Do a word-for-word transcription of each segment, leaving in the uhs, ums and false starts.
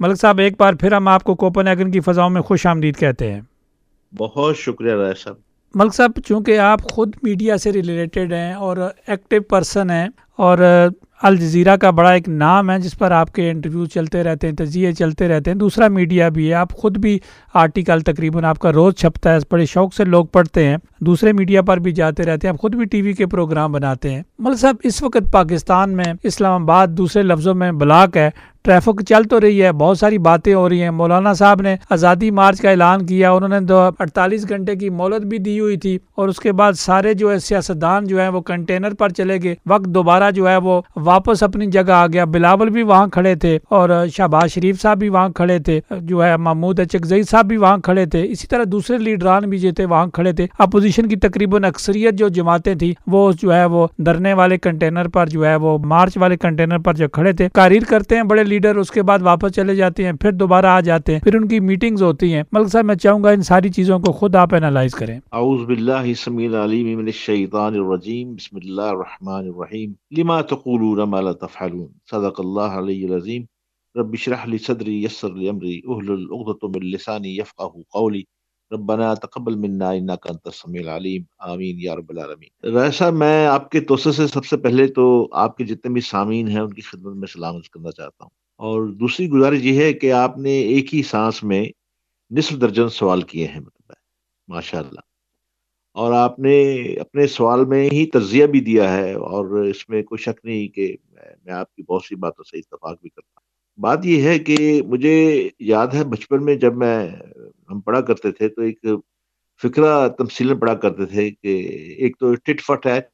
ملک صاحب ایک بار پھر ہم آپ کو کوپن ہیگن کی فضاؤں میں خوش آمدید کہتے ہیں۔ بہت شکریہ رائے صاحب۔ ملک صاحب چونکہ آپ خود میڈیا سے ریلیٹڈ ہیں اور ایکٹیو پرسن ہیں اور الجزیرہ کا بڑا ایک نام ہے جس پر آپ کے انٹرویو چلتے رہتے ہیں، تجزیے چلتے رہتے ہیں، دوسرا میڈیا بھی ہے، آپ خود بھی آرٹیکل تقریباً آپ کا روز چھپتا ہے، بڑے شوق سے لوگ پڑھتے ہیں، دوسرے میڈیا پر بھی جاتے رہتے ہیں، آپ خود بھی ٹی وی کے پروگرام بناتے ہیں۔ ملک صاحب اس وقت پاکستان میں اسلام آباد دوسرے لفظوں میں بلاک ہے، ٹریفک چل تو رہی ہے، بہت ساری باتیں ہو رہی ہیں، مولانا صاحب نے آزادی مارچ کا اعلان کیا، انہوں نے دو اڑتالیس گھنٹے کی مہلت بھی دی ہوئی تھی اور اس کے بعد سارے جو ہے سیاستدان جو ہے وہ کنٹینر پر چلے گئے، وقت دوبارہ جو ہے وہ واپس اپنی جگہ آ گیا، بلاول بھی وہاں کھڑے تھے اور شہباز شریف صاحب بھی وہاں کھڑے تھے، جو ہے محمود اچکزئی صاحب بھی وہاں کھڑے تھے، اسی طرح دوسرے لیڈران بھی جو تھے وہاں کھڑے تھے، اپوزیشن کی تقریباً اکثریت جو جماعتیں تھیں وہ جو ہے وہ دھرنے والے کنٹینر پر جو ہے وہ مارچ والے کنٹینر پر جو کھڑے تھے، تقریر کرتے ہیں بڑے لیڈر، اس کے بعد واپس چلے جاتے ہیں، پھر دوبارہ آ جاتے ہیں، پھر ان کی میٹنگز ہوتی ہیں۔ ملک صاحب میں چاہوں گا ان ساری چیزوں کو خود آپ انالائز کریں۔ اعوذ باللہ السمیع العلیم من الشیطان الرجیم، بسم اللہ الرحمن الرحیم، لما تقولون ما لا تفعلون، صدق اللہ علیہ العظیم، رب اشرح لی صدری یسر لی امری احلل عقدۃ من لسانی یفقهوا قولی، ربنا تقبل منا انک انت السمیع العلیم، آمین یا رب العالمین۔ رائے صاحب میں آپ کے توسط سے سب سے پہلے تو آپ کے جتنے بھی سامعین ہیں ان کی خدمت میں سلام عرض کرنا چاہتا ہوں، اور دوسری گزارش یہ ہے کہ آپ نے ایک ہی سانس میں نصف درجن سوال کیے ہیں، مطلب ماشاء اللہ، اور آپ نے اپنے سوال میں ہی تجزیہ بھی دیا ہے، اور اس میں کوئی شک نہیں کہ میں آپ کی بہت سی باتوں سے اتفاق بھی کرتا ہوں۔ بات یہ ہے کہ مجھے یاد ہے بچپن میں جب میں ہم پڑھا کرتے تھے تو ایک فکرہ تمثیلیں پڑھا کرتے تھے کہ ایک تو ٹٹ فٹ ایٹ،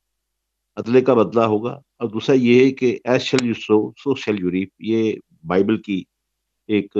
عدلے کا بدلہ ہوگا، اور دوسرا یہ ہے کہ as shall you sow so shall you reap, یہ بائبل کی ایک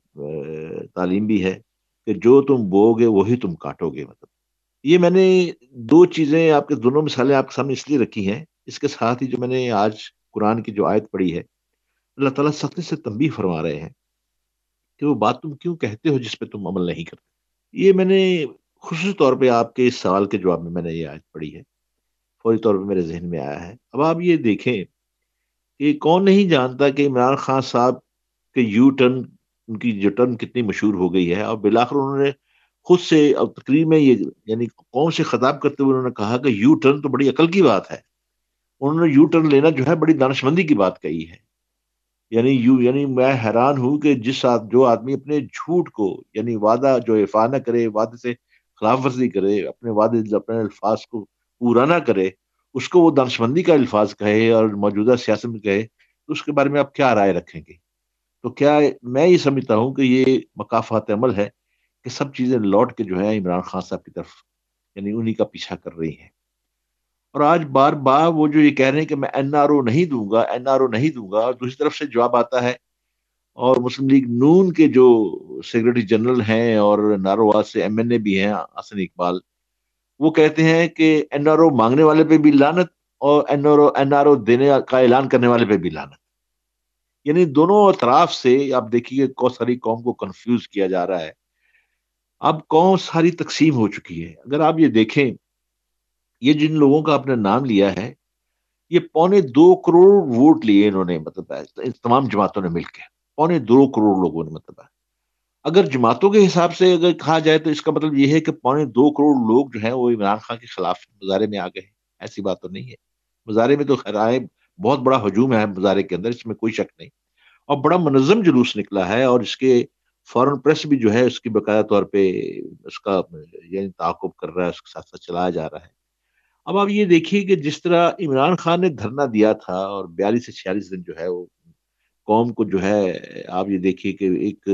تعلیم بھی ہے کہ جو تم بو گے وہی تم کاٹو گے۔ مطلب یہ میں نے دو چیزیں آپ کے دونوں مثالیں آپ کے سامنے اس لیے رکھی ہیں، اس کے ساتھ ہی جو میں نے آج قرآن کی جو آیت پڑھی ہے، اللہ تعالیٰ سختی سے تنبیہ فرما رہے ہیں کہ وہ بات تم کیوں کہتے ہو جس پہ تم عمل نہیں کرتے۔ یہ میں نے خصوصی طور پہ آپ کے اس سوال کے جواب میں میں نے یہ آیت پڑھی ہے، فوری طور پہ میرے ذہن میں آیا ہے۔ اب آپ یہ دیکھیں کہ کون نہیں جانتا کہ عمران خان صاحب کے یو ٹرن، ان کی جو ٹرن کتنی مشہور ہو گئی ہے، اور بالآخر انہوں نے خود سے اب تقریر میں یہ یعنی قوم سے خطاب کرتے ہوئے انہوں نے کہا کہ یو ٹرن تو بڑی عقل کی بات ہے، انہوں نے یو ٹرن لینا جو ہے بڑی دانشمندی کی بات کہی ہے۔ یعنی یو یعنی میں حیران ہوں کہ جس آد جو آدمی اپنے جھوٹ کو یعنی وعدہ جو افا نہ کرے، وعدے سے خلاف ورزی کرے، اپنے وعدے اپنے الفاظ کو پورا نہ کرے، اس کو وہ دانشمندی کا الفاظ کہے اور موجودہ سیاست میں کہے، تو اس کے بارے میں آپ کیا رائے رکھیں گے؟ تو کیا میں یہ سمجھتا ہوں کہ یہ مکافات عمل ہے کہ سب چیزیں لوٹ کے جو ہے عمران خان صاحب کی طرف یعنی انہی کا پیچھا کر رہی ہیں، اور آج بار بار وہ جو یہ کہہ رہے ہیں کہ میں این آر او نہیں دوں گا، این آر او نہیں دوں گا، اور دوسری طرف سے جواب آتا ہے، اور مسلم لیگ نون کے جو سیکرٹری جنرل ہیں اور نارواد سے ایم این اے بھی ہیں حسن اقبال، وہ کہتے ہیں کہ این آر او مانگنے والے پہ بھی لعنت اور N R O N R O دینے کا اعلان کرنے والے پہ بھی لعنت۔ یعنی دونوں اطراف سے آپ دیکھیے کو ساری قوم کو کنفیوز کیا جا رہا ہے، اب قوم ساری تقسیم ہو چکی ہے۔ اگر آپ یہ دیکھیں، یہ جن لوگوں کا آپ نے نام لیا ہے، یہ پونے دو کروڑ ووٹ لیے انہوں نے، مطلب ہے تمام جماعتوں نے مل کے پونے دو کروڑ لوگوں نے، مطلب ہے اگر جماعتوں کے حساب سے اگر کہا جائے تو اس کا مطلب یہ ہے کہ پونے دو کروڑ لوگ جو ہیں وہ عمران خان کے خلاف مظاہرے میں آ گئے ہیں۔ ایسی بات تو نہیں ہے، مظاہرے میں تو خیرائے بہت بڑا ہجوم ہے مظاہرے کے اندر، اس میں کوئی شک نہیں، اور بڑا منظم جلوس نکلا ہے، اور اس کے فورن پریس بھی جو ہے اس کی باقاعدہ طور پہ اس کا یعنی تعاقب کر رہا ہے، اس کے ساتھ ساتھ چلایا جا رہا ہے۔ اب آپ یہ دیکھیے کہ جس طرح عمران خان نے دھرنا دیا تھا اور بیالیس سے چھیالیس دن جو ہے وہ قوم کو جو ہے، آپ یہ دیکھیے کہ ایک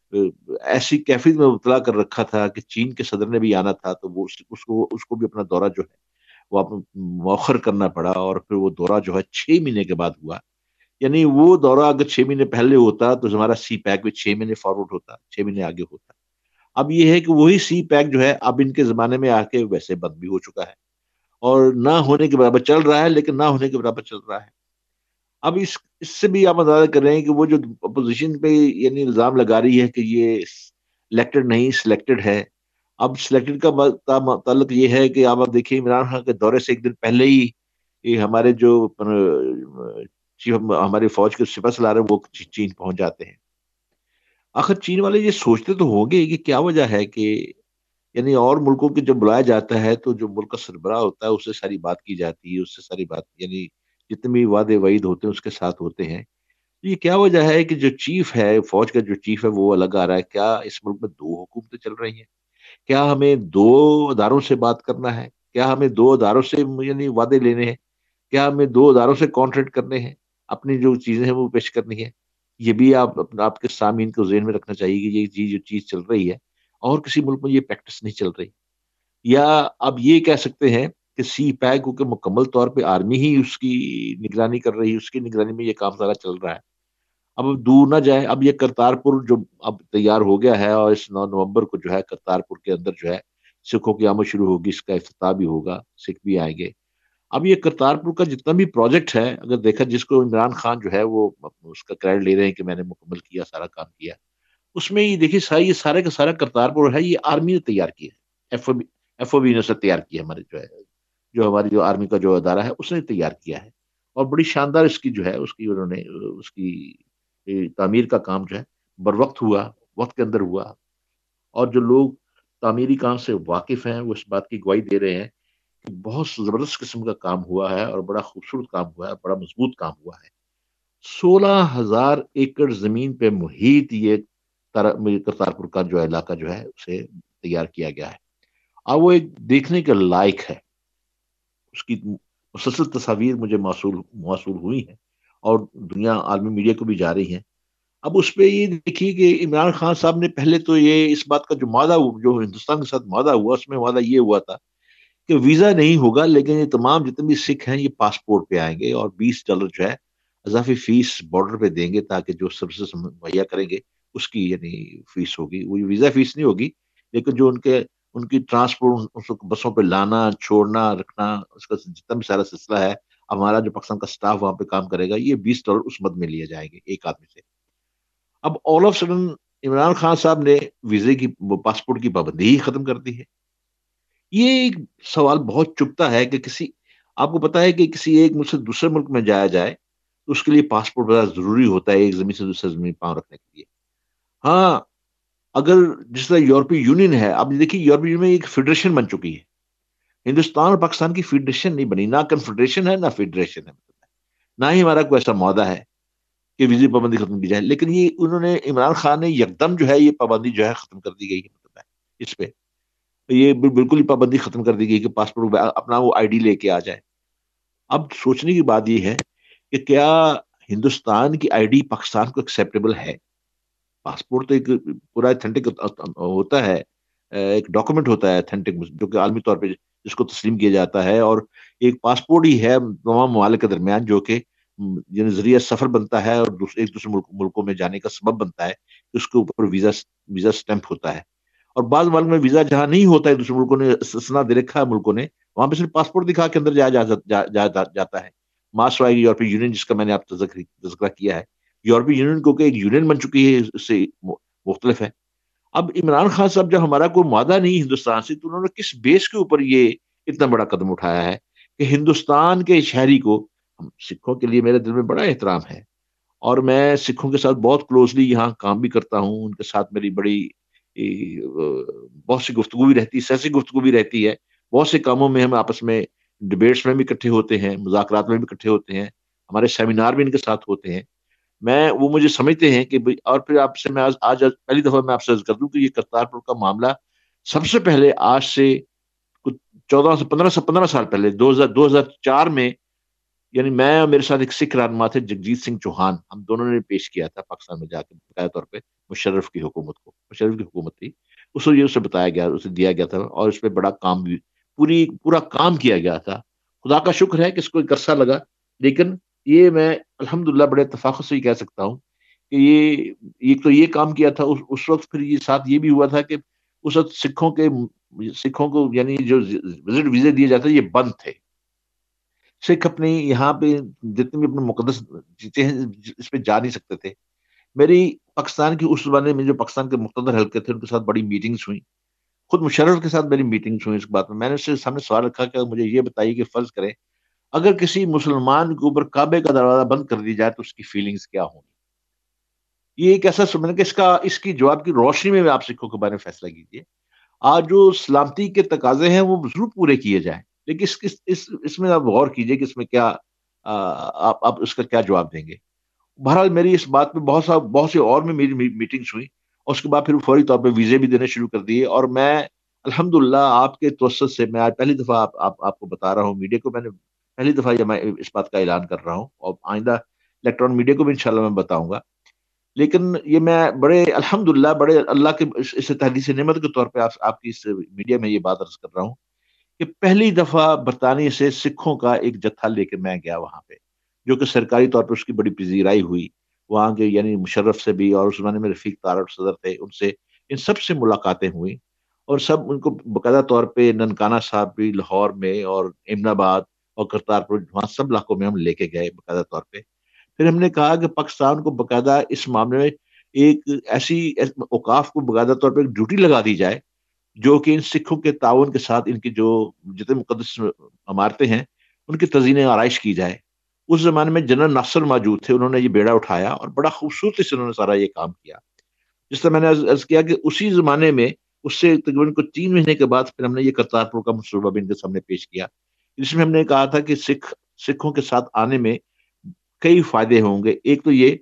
ایسی کیفیت میں مبتلا کر رکھا تھا کہ چین کے صدر نے بھی آنا تھا، تو وہ اس کو اس کو بھی اپنا دورہ جو ہے وہ مؤخر کرنا پڑا، اور پھر وہ دورہ جو ہے چھ مہینے کے بعد ہوا۔ یعنی وہ دورہ اگر چھ مہینے پہلے ہوتا تو ہمارا سی پیک بھی چھ مہینے فارورڈ ہوتا، چھ مہینے آگے ہوتا۔ اب یہ ہے کہ وہی سی پیک جو ہے اب ان کے زمانے میں آ کے ویسے بند بھی ہو چکا ہے، اور نہ ہونے کے برابر چل رہا ہے، لیکن نہ ہونے کے برابر چل رہا ہے۔ اب اس اس سے بھی آپ اندازہ کر رہے ہیں کہ وہ جو اپوزیشن پہ یعنی الزام لگا رہی ہے کہ یہ الیکٹڈ نہیں سلیکٹڈ ہے، اب سلیکٹڈ کا تعلق یہ ہے کہ آپ اب دیکھیے عمران خان کے دورے سے ایک دن پہلے ہی یہ ہمارے جو چیف ہماری فوج کے سپہ سالار ہیں وہ چین پہنچ جاتے ہیں، آخر چین والے یہ سوچتے تو ہوں گے کہ کیا وجہ ہے کہ یعنی اور ملکوں کے جب بلایا جاتا ہے تو جو ملک کا سربراہ ہوتا ہے اس سے ساری بات کی جاتی ہے، اس سے ساری بات یعنی جتنے بھی وعدے وعید ہوتے ہیں اس کے ساتھ ہوتے ہیں. یہ کیا وجہ ہے کہ جو چیف ہے، فوج کا جو چیف ہے وہ الگ آ رہا ہے؟ کیا اس ملک میں دو حکومتیں چل رہی ہیں؟ کیا ہمیں دو اداروں سے بات کرنا ہے؟ کیا ہمیں دو اداروں سے یعنی وعدے لینے ہیں؟ کیا ہمیں دو اداروں سے کانٹریکٹ کرنے ہیں؟ اپنی جو چیزیں ہیں وہ پیش کرنی ہے؟ یہ بھی آپ اپنا آپ کے سامعین کو ذہن میں رکھنا چاہیے کہ یہ چیز جو چیز چل رہی ہے اور کسی ملک میں یہ پریکٹس نہیں چل رہی. یا اب یہ کہہ سکتے ہیں کہ سی پیک کیونکہ مکمل طور پہ آرمی ہی اس کی نگرانی کر رہی ہے، اس کی نگرانی میں یہ کام سارا چل رہا ہے. اب دور نہ جائے، اب یہ کرتارپور جو اب تیار ہو گیا ہے اور اس نو نومبر کو جو ہے کرتارپور کے اندر جو ہے سکھوں کی آمد شروع ہوگی، اس کا افتتاح بھی ہوگا، سکھ بھی آئیں گے. اب یہ کرتارپور کا جتنا بھی پروجیکٹ ہے اگر دیکھا، جس کو عمران خان جو ہے وہ اس کا کریڈٹ لے رہے ہیں کہ میں نے مکمل کیا، سارا کام کیا، اس میں یہ دیکھیے سارا یہ سارے کا سارا کرتارپور ہے یہ آرمی نے تیار کیا ہے. F O B F O B نے اسے تیار کیا ہے، ہمارے جو ہے جو ہماری جو آرمی کا جو ادارہ ہے اس نے تیار کیا ہے. اور بڑی شاندار اس کی جو ہے اس کی انہوں نے اس کی یہ تعمیر کا کام جو ہے بر وقت ہوا، وقت کے اندر ہوا. اور جو لوگ تعمیری کام سے واقف ہیں وہ اس بات کی گواہی دے رہے ہیں کہ بہت زبردست قسم کا کام ہوا ہے اور بڑا خوبصورت کام ہوا ہے، بڑا مضبوط کام ہوا ہے. سولہ ہزار ایکڑ زمین پہ محیط یہ کرتارپور کا جو علاقہ جو ہے اسے تیار کیا گیا ہے. اب وہ ایک دیکھنے کے لائق ہے. اس کی مسلسل تصاویر مجھے موصول موصول ہوئی ہیں اور دنیا عالمی میڈیا کو بھی جا رہی ہیں. اب اس پہ یہ دیکھیے کہ عمران خان صاحب نے پہلے تو یہ اس بات کا جو معاہدہ جو ہندوستان کے ساتھ معاہدہ ہوا اس میں وعدہ یہ ہوا تھا کہ ویزا نہیں ہوگا، لیکن یہ تمام جتنے بھی سکھ ہیں یہ پاسپورٹ پہ آئیں گے اور بیس ڈالر جو ہے اضافی فیس بارڈر پہ دیں گے تاکہ جو سروسز مہیا کریں گے اس کی یعنی فیس ہوگی. وہ ویزا فیس نہیں ہوگی، لیکن جو ان کے ان کی ٹرانسپورٹ بسوں پہ لانا چھوڑنا رکھنا اس کا جتنا بھی سارا سلسلہ ہے، ہمارا جو پاکستان کا سٹاف وہاں پہ کام کرے گا یہ بیس ڈالر اس مد میں لیے جائیں گے ایک آدمی سے. اب all of sudden Imran Khan صاحب نے ویزے کی پاسپورٹ کی پابندی ہی ختم کر دی ہے. یہ ایک سوال بہت چپتا ہے کہ کسی آپ کو پتا ہے کہ کسی ایک ملک سے دوسرے ملک میں جایا جائے تو اس کے لیے پاسپورٹ بڑا ضروری ہوتا ہے ایک زمین سے دوسرے زمین پاؤں رکھنے کے لیے. ہاں، اگر جس طرح یورپی یونین ہے، اب دیکھیے یورپی یونین میں ایک فیڈریشن بن چکی ہے. ہندوستان اور پاکستان کی فیڈریشن نہیں بنی، نہ کنفیڈریشن ہے نہ فیڈریشن ہے، نہ ہی ہمارا کوئی ایسا معاہدہ ہے کہ ویزی پابندی ختم کی جائے. لیکن یہ انہوں نے عمران خان نے یکدم جو ہے یہ پابندی جو ہے ختم کر دی گئی ہے. مطلب ہے اس پہ یہ بالکل ہی پابندی ختم کر دی گئی کہ پاسپورٹ اپنا وہ آئی ڈی لے کے آ جائے. اب سوچنے کی بات یہ ہے کہ کیا ہندوستان کی آئی ڈی پاکستان کو ایکسیپٹیبل ہے؟ پاسپورٹ تو ایک پورا اتھینٹک ہوتا ہے، ایک ڈاکومنٹ ہوتا ہے اتھینٹک جو کہ عالمی طور پہ جس کو تسلیم کیا جاتا ہے، اور ایک پاسپورٹ ہی ہے تمام ممالک کے درمیان جو کہ یعنی ذریعہ سفر بنتا ہے اور ایک دوسرے ملک ملکوں میں جانے کا سبب بنتا ہے کہ اس کے اوپر ویزا ویزا سٹیمپ ہوتا ہے. اور بعض ملک میں ویزا جہاں نہیں ہوتا ہے، دوسرے ملکوں نے استثنا دے رکھا ہے ملکوں نے، وہاں پہ صرف پاسپورٹ دکھا کے اندر جایا جا, جا, جا, جا, جاتا ہے. ماسوائے یورپی یونین جس کا میں نے آپ تذکرہ کیا ہے، یورپی یونین کو کہ ایک یونین بن چکی ہے اس سے مختلف ہے. اب عمران خان صاحب جب ہمارا کوئی معاہدہ نہیں ہندوستان سے، تو انہوں نے کس بیس کے اوپر یہ اتنا بڑا قدم اٹھایا ہے کہ ہندوستان کے شہری کو، سکھوں کے لیے میرے دل میں بڑا احترام ہے اور میں سکھوں کے ساتھ بہت کلوزلی یہاں کام بھی کرتا ہوں، ان کے ساتھ میری بڑی بہت سی گفتگو بھی رہتی ہے، سیاسی گفتگو بھی رہتی ہے. بہت سے کاموں میں ہم آپس میں ڈبیٹس میں بھی اکٹھے ہوتے ہیں، مذاکرات میں بھی اکٹھے ہوتے ہیں، ہمارے سیمینار بھی ان کے ساتھ ہوتے ہیں. میں وہ مجھے سمجھتے ہیں کہ اور پھر آپ سے میں آج, آج پہلی دفعہ میں آپ سے عرض کر دوں کہ یہ کرتارپور کا معاملہ سب سے پہلے آج سے کچھ چودہ سے پندرہ سے پندرہ سال پہلے دو ہزار دو ہزار چار میں، یعنی میں اور میرے ساتھ ایک سکھ رہنما تھے جگجیت سنگھ چوہان، ہم دونوں نے پیش کیا تھا پاکستان میں جا کے باقاعدہ طور پہ مشرف کی حکومت کو. مشرف کی حکومت تھی اس کو یہ اسے بتایا گیا، اسے دیا گیا تھا اور اس پہ بڑا کام بھی پوری پورا کام کیا گیا تھا. خدا کا شکر ہے کہ اس کو ایک عرصہ لگا، لیکن یہ میں الحمدللہ بڑے اتفاق سے ہی کہہ سکتا ہوں کہ یہ ایک تو یہ کام کیا تھا اس, اس وقت. پھر یہ ساتھ یہ بھی ہوا تھا کہ اس وقت سکھوں کے سکھوں کو یعنی جو وزٹ ویزے دیے جاتے یہ بند تھے. سکھ اپنی یہاں پہ جتنے بھی اپنے مقدس چیزیں ہیں اس پہ جا نہیں سکتے تھے. میری پاکستان کی اس زمانے میں جو پاکستان کے مقتدر حلقے تھے ان کے ساتھ بڑی میٹنگز ہوئی، خود مشرف کے ساتھ میری میٹنگز ہوئی. اس بات میں میں نے اس سے سامنے سوال رکھا کہ مجھے یہ بتائیے کہ فرض کریں اگر کسی مسلمان کے اوپر کعبے کا دروازہ بند کر دی جائے تو اس کی فیلنگز کیا ہوں گی. یہ ایک ایسا میں نے کہ اس کا اس کی جواب کی روشنی میں آپ سکھوں کے بارے میں فیصلہ کیجیے. آج جو سلامتی کے تقاضے ہیں وہ ضرور پورے کیے جائیں، لیکن اس اس اس, اس میں آپ غور کیجیے کہ اس میں کیا آپ آپ اس کا کیا جواب دیں گے. بہرحال میری اس بات پہ بہت سا بہت سی اور میں میری میٹنگس ہوئی، اور اس کے بعد پھر فوری طور پہ ویزے بھی دینے شروع کر دیے. اور میں الحمدللہ آپ کے توسط سے میں آج پہلی دفعہ آپ آپ آپ کو بتا رہا ہوں، میڈیا کو میں نے پہلی دفعہ یہ میں اس بات کا اعلان کر رہا ہوں، اور آئندہ الیکٹران میڈیا کو بھی انشاءاللہ میں بتاؤں گا. لیکن یہ میں بڑے الحمدللہ بڑے اللہ کے اس تحدیث نعمت کے طور پہ آپ آپ کی اس میڈیا میں یہ بات عرض کر رہا ہوں کہ پہلی دفعہ برطانیہ سے سکھوں کا ایک جتھا لے کے میں گیا وہاں پہ، جو کہ سرکاری طور پر اس کی بڑی پذیرائی ہوئی. وہاں کے یعنی مشرف سے بھی، اور اس زمانے میں رفیق تارڑ صدر تھے، ان سے ان سب سے ملاقاتیں ہوئیں، اور سب ان کو باقاعدہ طور پہ ننکانہ صاحب بھی لاہور میں اور امن آباد اور کرتارپور، وہاں سب علاقوں میں ہم لے کے گئے باقاعدہ طور پہ. پھر ہم نے کہا کہ پاکستان کو باقاعدہ اس معاملے میں ایک ایسی اوقاف کو باقاعدہ طور پہ ایک ڈیوٹی لگا دی جائے، جو کہ ان سکھوں کے تعاون کے ساتھ ان کی جو جتنے مقدس عمارتیں ہیں ان کی تزئین آرائش کی جائے. اس زمانے میں جنرل ناصر موجود تھے، انہوں نے یہ بیڑا اٹھایا اور بڑا خوبصورتی سے انہوں نے سارا یہ کام کیا. جس طرح میں نے عرض کیا کہ اسی زمانے میں اس سے تقریباً کچھ تین مہینے کے بعد پھر ہم نے یہ کرتارپور کا منصوبہ بھی ان کے سامنے پیش کیا، جس میں ہم نے کہا تھا کہ سکھ سکھوں کے ساتھ آنے میں کئی فائدے ہوں گے. ایک تو یہ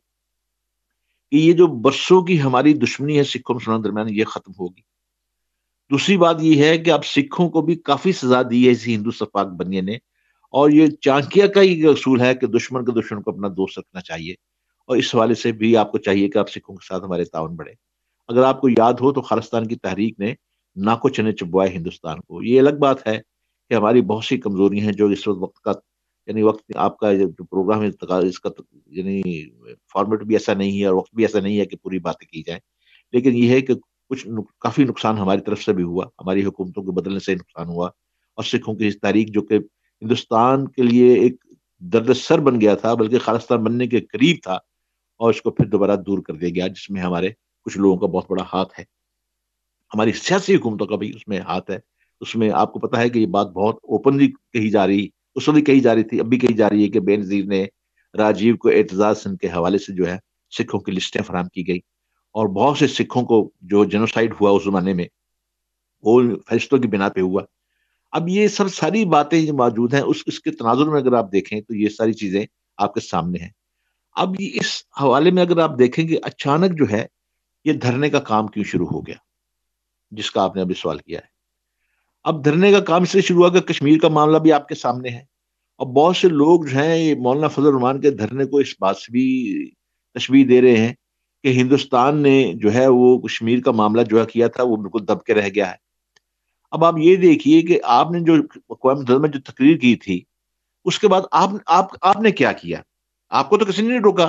کہ یہ جو برسوں کی ہماری دشمنی ہے سکھوں مسلمانوں کے درمیان، یہ ختم ہوگی. دوسری بات یہ ہے کہ اب سکھوں کو بھی کافی سزا دی ہے اسی ہندو سفاک بنیے نے، اور یہ چانکیہ کا ہی اصول ہے کہ دشمن کے دشمن کو اپنا دوست رکھنا چاہیے، اور اس حوالے سے بھی آپ کو چاہیے کہ آپ سکھوں کے ساتھ ہمارے تعاون بڑھے. اگر آپ کو یاد ہو تو خالصتان کی تحریک نے ناکو چنے چبوائے ہندوستان کو. یہ الگ بات ہے کہ ہماری بہت سی کمزوریاں ہیں جو اس وقت کا یعنی وقت آپ کا جو پروگرام ہے اس کا یعنی فارمیٹ بھی ایسا نہیں ہے اور وقت بھی ایسا نہیں ہے کہ پوری باتیں کی جائیں. لیکن یہ ہے کہ کچھ کافی نقصان ہماری طرف سے بھی ہوا، ہماری حکومتوں کو بدلنے سے نقصان ہوا، اور سکھوں کی اس تاریخ جو کہ ہندوستان کے لیے ایک درد سر بن گیا تھا بلکہ خالصتان بننے کے قریب تھا، اور اس کو پھر دوبارہ دور کر دیا گیا، جس میں ہمارے کچھ لوگوں کا بہت بڑا ہاتھ ہے. ہماری سیاسی حکومتوں کا بھی اس میں ہاتھ ہے. اس میں آپ کو پتا ہے کہ یہ بات بہت اوپنلی کہی جا رہی، اس وقت کہی جا رہی تھی، اب بھی کہی جا رہی ہے کہ بے نظیر نے راجیو کو اعتزاز سندھ کے حوالے سے جو ہے سکھوں کی لسٹیں فراہم کی گئی، اور بہت سے سکھوں کو جو جنوسائیڈ ہوا اس زمانے میں وہ فیصلوں کی بنا پہ ہوا. اب یہ سب ساری باتیں جو موجود ہیں اس اس کے تناظر میں اگر آپ دیکھیں تو یہ ساری چیزیں آپ کے سامنے ہیں. اب یہ اس حوالے میں اگر آپ دیکھیں کہ اچانک جو ہے یہ دھرنے کا کام کیوں شروع ہو گیا، جس کا آپ نے ابھی سوال کیا ہے. اب دھرنے کا کام اس سے شروع ہوا کہ کشمیر کا معاملہ بھی آپ کے سامنے ہے، اور بہت سے لوگ جو ہیں یہ مولانا فضل الرحمان کے دھرنے کو اس بات سے بھی تشبیہ دے رہے ہیں کہ ہندوستان نے جو ہے وہ کشمیر کا معاملہ جو ہے کیا تھا وہ بالکل دب کے رہ گیا ہے. اب آپ یہ دیکھیے کہ آپ نے جو اقوام متحدہ میں جو تقریر کی تھی اس کے بعد آپ آپ آپ نے کیا کیا؟ آپ کو تو کسی نے نہیں روکا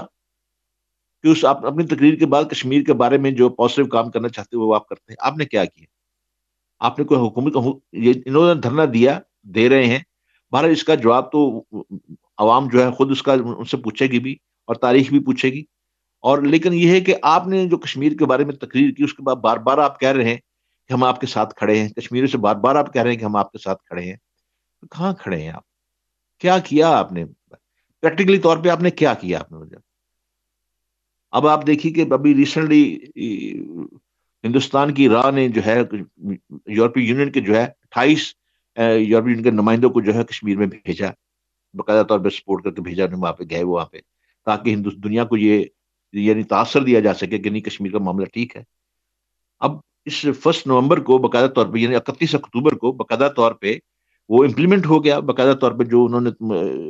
کہ اس آپ اپنی تقریر کے بعد کشمیر کے بارے میں جو پازیٹیو کام کرنا چاہتے ہو وہ آپ کرتے ہیں. آپ نے کیا کیا؟ آپ نے کوئی حکومت یہ انہوں نے دھرنا دیا، دے رہے ہیں، بہرحال اس کا جواب تو عوام جو ہے خود اس کا ان سے پوچھے گی بھی، اور تاریخ بھی پوچھے گی. اور لیکن یہ ہے کہ آپ نے جو کشمیر کے بارے میں تقریر کی اس کے بعد بار بار آپ کہہ رہے ہیں کہ ہم آپ کے ساتھ کھڑے ہیں، کشمیریوں سے بار بار آپ کہہ رہے ہیں کہ ہم آپ کے ساتھ کھڑے ہیں. تو کہاں کھڑے ہیں آپ؟ کیا کیا آپ نے پریکٹیکلی طور پہ؟ آپ نے کیا کیا آپ نے مجھے؟ اب آپ دیکھیے کہ ابھی ریسنٹلی ہندوستان کی راہ نے جو ہے یورپی یونین کے جو ہے اٹھائیس یورپی یونین کے نمائندوں کو جو ہے کشمیر میں بھیجا، باقاعدہ طور پہ سپورٹ کر کے بھیجا، وہاں پہ گئے وہاں پہ تاکہ ہندوستان دنیا کو یہ یعنی تاثر دیا جا سکے کہ نہیں کشمیر کا معاملہ ٹھیک ہے. اب اس فرسٹ نومبر کو باقاعدہ طور پہ یعنی اکتیس اکتوبر کو باقاعدہ طور پہ وہ امپلیمنٹ ہو گیا. باقاعدہ طور پہ جو انہوں نے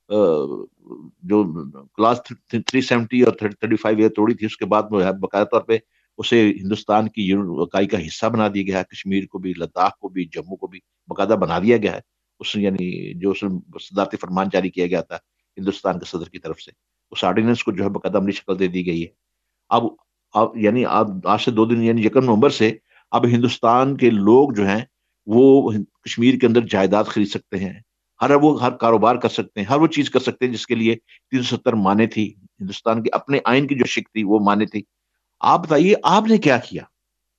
جو کلاس تھری سیونٹی اور تھرٹی فائیو یہ توڑی تھی اس کے بعد باقاعدہ طور پہ اسے ہندوستان کی اکائی کا حصہ بنا دیا گیا ہے. کشمیر کو بھی، لداخ کو بھی، جموں کو بھی باقاعدہ بنا دیا گیا ہے. اس یعنی جو صدارتی فرمان جاری کیا گیا تھا ہندوستان کے صدر کی طرف سے، اس آرڈیننس کو جو ہے باقاعدہ عملی شکل دے دی گئی ہے. اب اب یعنی اب آج سے دو دن یعنی یکم نومبر سے اب ہندوستان کے لوگ جو ہیں وہ کشمیر کے اندر جائیداد خرید سکتے ہیں، ہر وہ ہر کاروبار کر سکتے ہیں، ہر وہ چیز کر سکتے ہیں جس کے لیے تین سو ستر مانے تھی ہندوستان کی اپنے آئین کی جو شک تھی وہ مانے تھی. آپ بتائیے آپ نے کیا کیا؟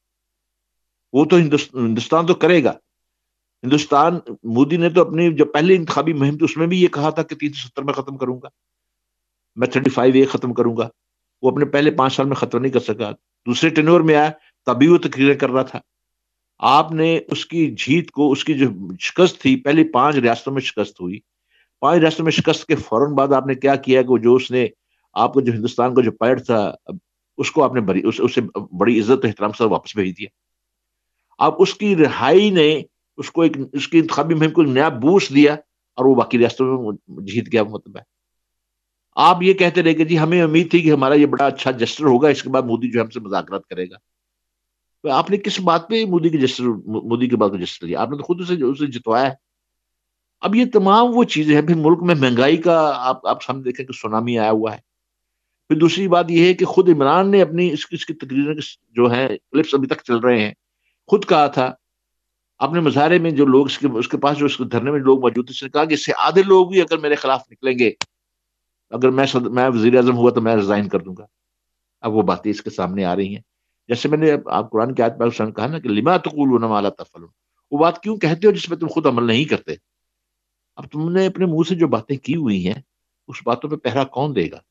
وہ تو ہندوستان تو کرے گا. ہندوستان مودی نے تو اپنی جو پہلی انتخابی مہم تھی اس میں بھی یہ کہا تھا کہ تین سو ستر میں ختم کروں گا، میں تھرٹی فائیو اے ختم کروں گا. وہ اپنے پہلے پانچ سال میں ختم نہیں کر سکا. دوسرے ٹینور میں آیا تبھی وہ تقریریں کر رہا تھا. آپ نے اس کی جیت کو، اس کی جو شکست تھی، پہلی پانچ ریاستوں میں شکست ہوئی، پانچ ریاستوں میں شکست کے فوراً بعد آپ نے کیا کیا کہ وہ جو اس نے آپ کو جو ہندوستان کا جو پائلٹ تھا اس کو آپ نے بڑی اس اسے بڑی عزت و احترام سے واپس بھیج دیا. اب اس کی رہائی نے اس کو ایک اس کی انتخابی مہم کو ایک نیا بوسٹ دیا اور وہ باقی ریاستوں میں جیت گیا. مطلب ہے آپ یہ کہتے رہے کہ جی ہمیں امید تھی کہ ہمارا یہ بڑا اچھا جسٹر ہوگا، اس کے بعد مودی جو ہم سے مذاکرات کرے گا. تو آپ نے کس بات پہ مودی کے جسٹر مودی کے بات کو جسٹر لیا؟ آپ نے تو خود اسے اسے جتوایا ہے. اب یہ تمام وہ چیزیں ہیں. پھر ملک میں مہنگائی کا آپ آپ سامنے دیکھیں کہ سونامی آیا ہوا ہے. پھر دوسری بات یہ ہے کہ خود عمران نے اپنی اس کی اس کی تقریریں جو ہیں کلپس ابھی تک چل رہے ہیں، خود کہا تھا اپنے مظاہرے میں جو لوگ اس کے اس کے پاس جو اس کے دھرنے میں لوگ موجود تھے، اس نے کہا کہ اس سے آدھے لوگ بھی اگر میرے خلاف نکلیں گے، اگر میں صد... میں وزیر اعظم ہوا تو میں ریزائن کر دوں گا. اب وہ باتیں اس کے سامنے آ رہی ہیں. جیسے میں نے آپ قرآن کی آیت میں کہا نا کہ لما تقولون ما لا تفعلون، وہ بات کیوں کہتے ہو جس پہ تم خود عمل نہیں کرتے. اب تم نے اپنے منہ سے جو باتیں کی ہوئی ہیں اس باتوں پہ پہرا کون دے گا؟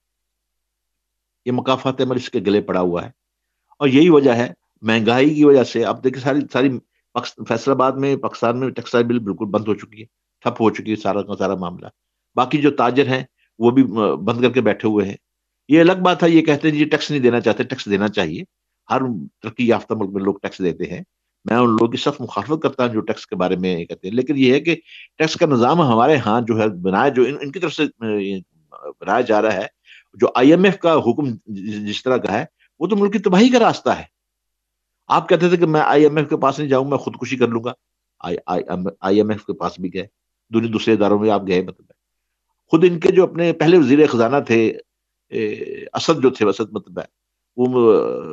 یہ مکافات عمل اس کے گلے پڑا ہوا ہے. اور یہی وجہ ہے مہنگائی کی وجہ سے. اب دیکھیں ساری ساری فیصل آباد میں پاکستان میں ٹیکسٹائل بل بالکل بند ہو چکی ہے، ٹھپ ہو چکی ہے سارا کا سارا معاملہ. باقی جو تاجر ہیں وہ بھی بند کر کے بیٹھے ہوئے ہیں. یہ الگ بات ہے، یہ کہتے ہیں جی ٹیکس نہیں دینا چاہتے. ٹیکس دینا چاہیے، ہر ترقی یافتہ ملک میں لوگ ٹیکس دیتے ہیں. میں ان لوگوں کی سخت مخالفت کرتا ہوں جو ٹیکس کے بارے میں کہتے ہیں. لیکن یہ ہے کہ ٹیکس کا نظام ہمارے ہاں جو ہے بنایا، جو ان, ان کی طرف سے بنایا جا رہا ہے، جو آئی ایم ایف کا حکم جس طرح کا ہے، وہ تو ملک کی تباہی کا راستہ ہے. آپ کہتے تھے کہ میں آئی ایم ایف کے پاس نہیں جاؤں، میں خودکشی کر لوں گا. آئی ایم ایف کے پاس بھی گئے، دونوں دوسرے اداروں میں آپ گئے. مطلب خود ان کے جو اپنے پہلے وزیر خزانہ تھے اسد جو تھے، اسد مطلب ہے وہ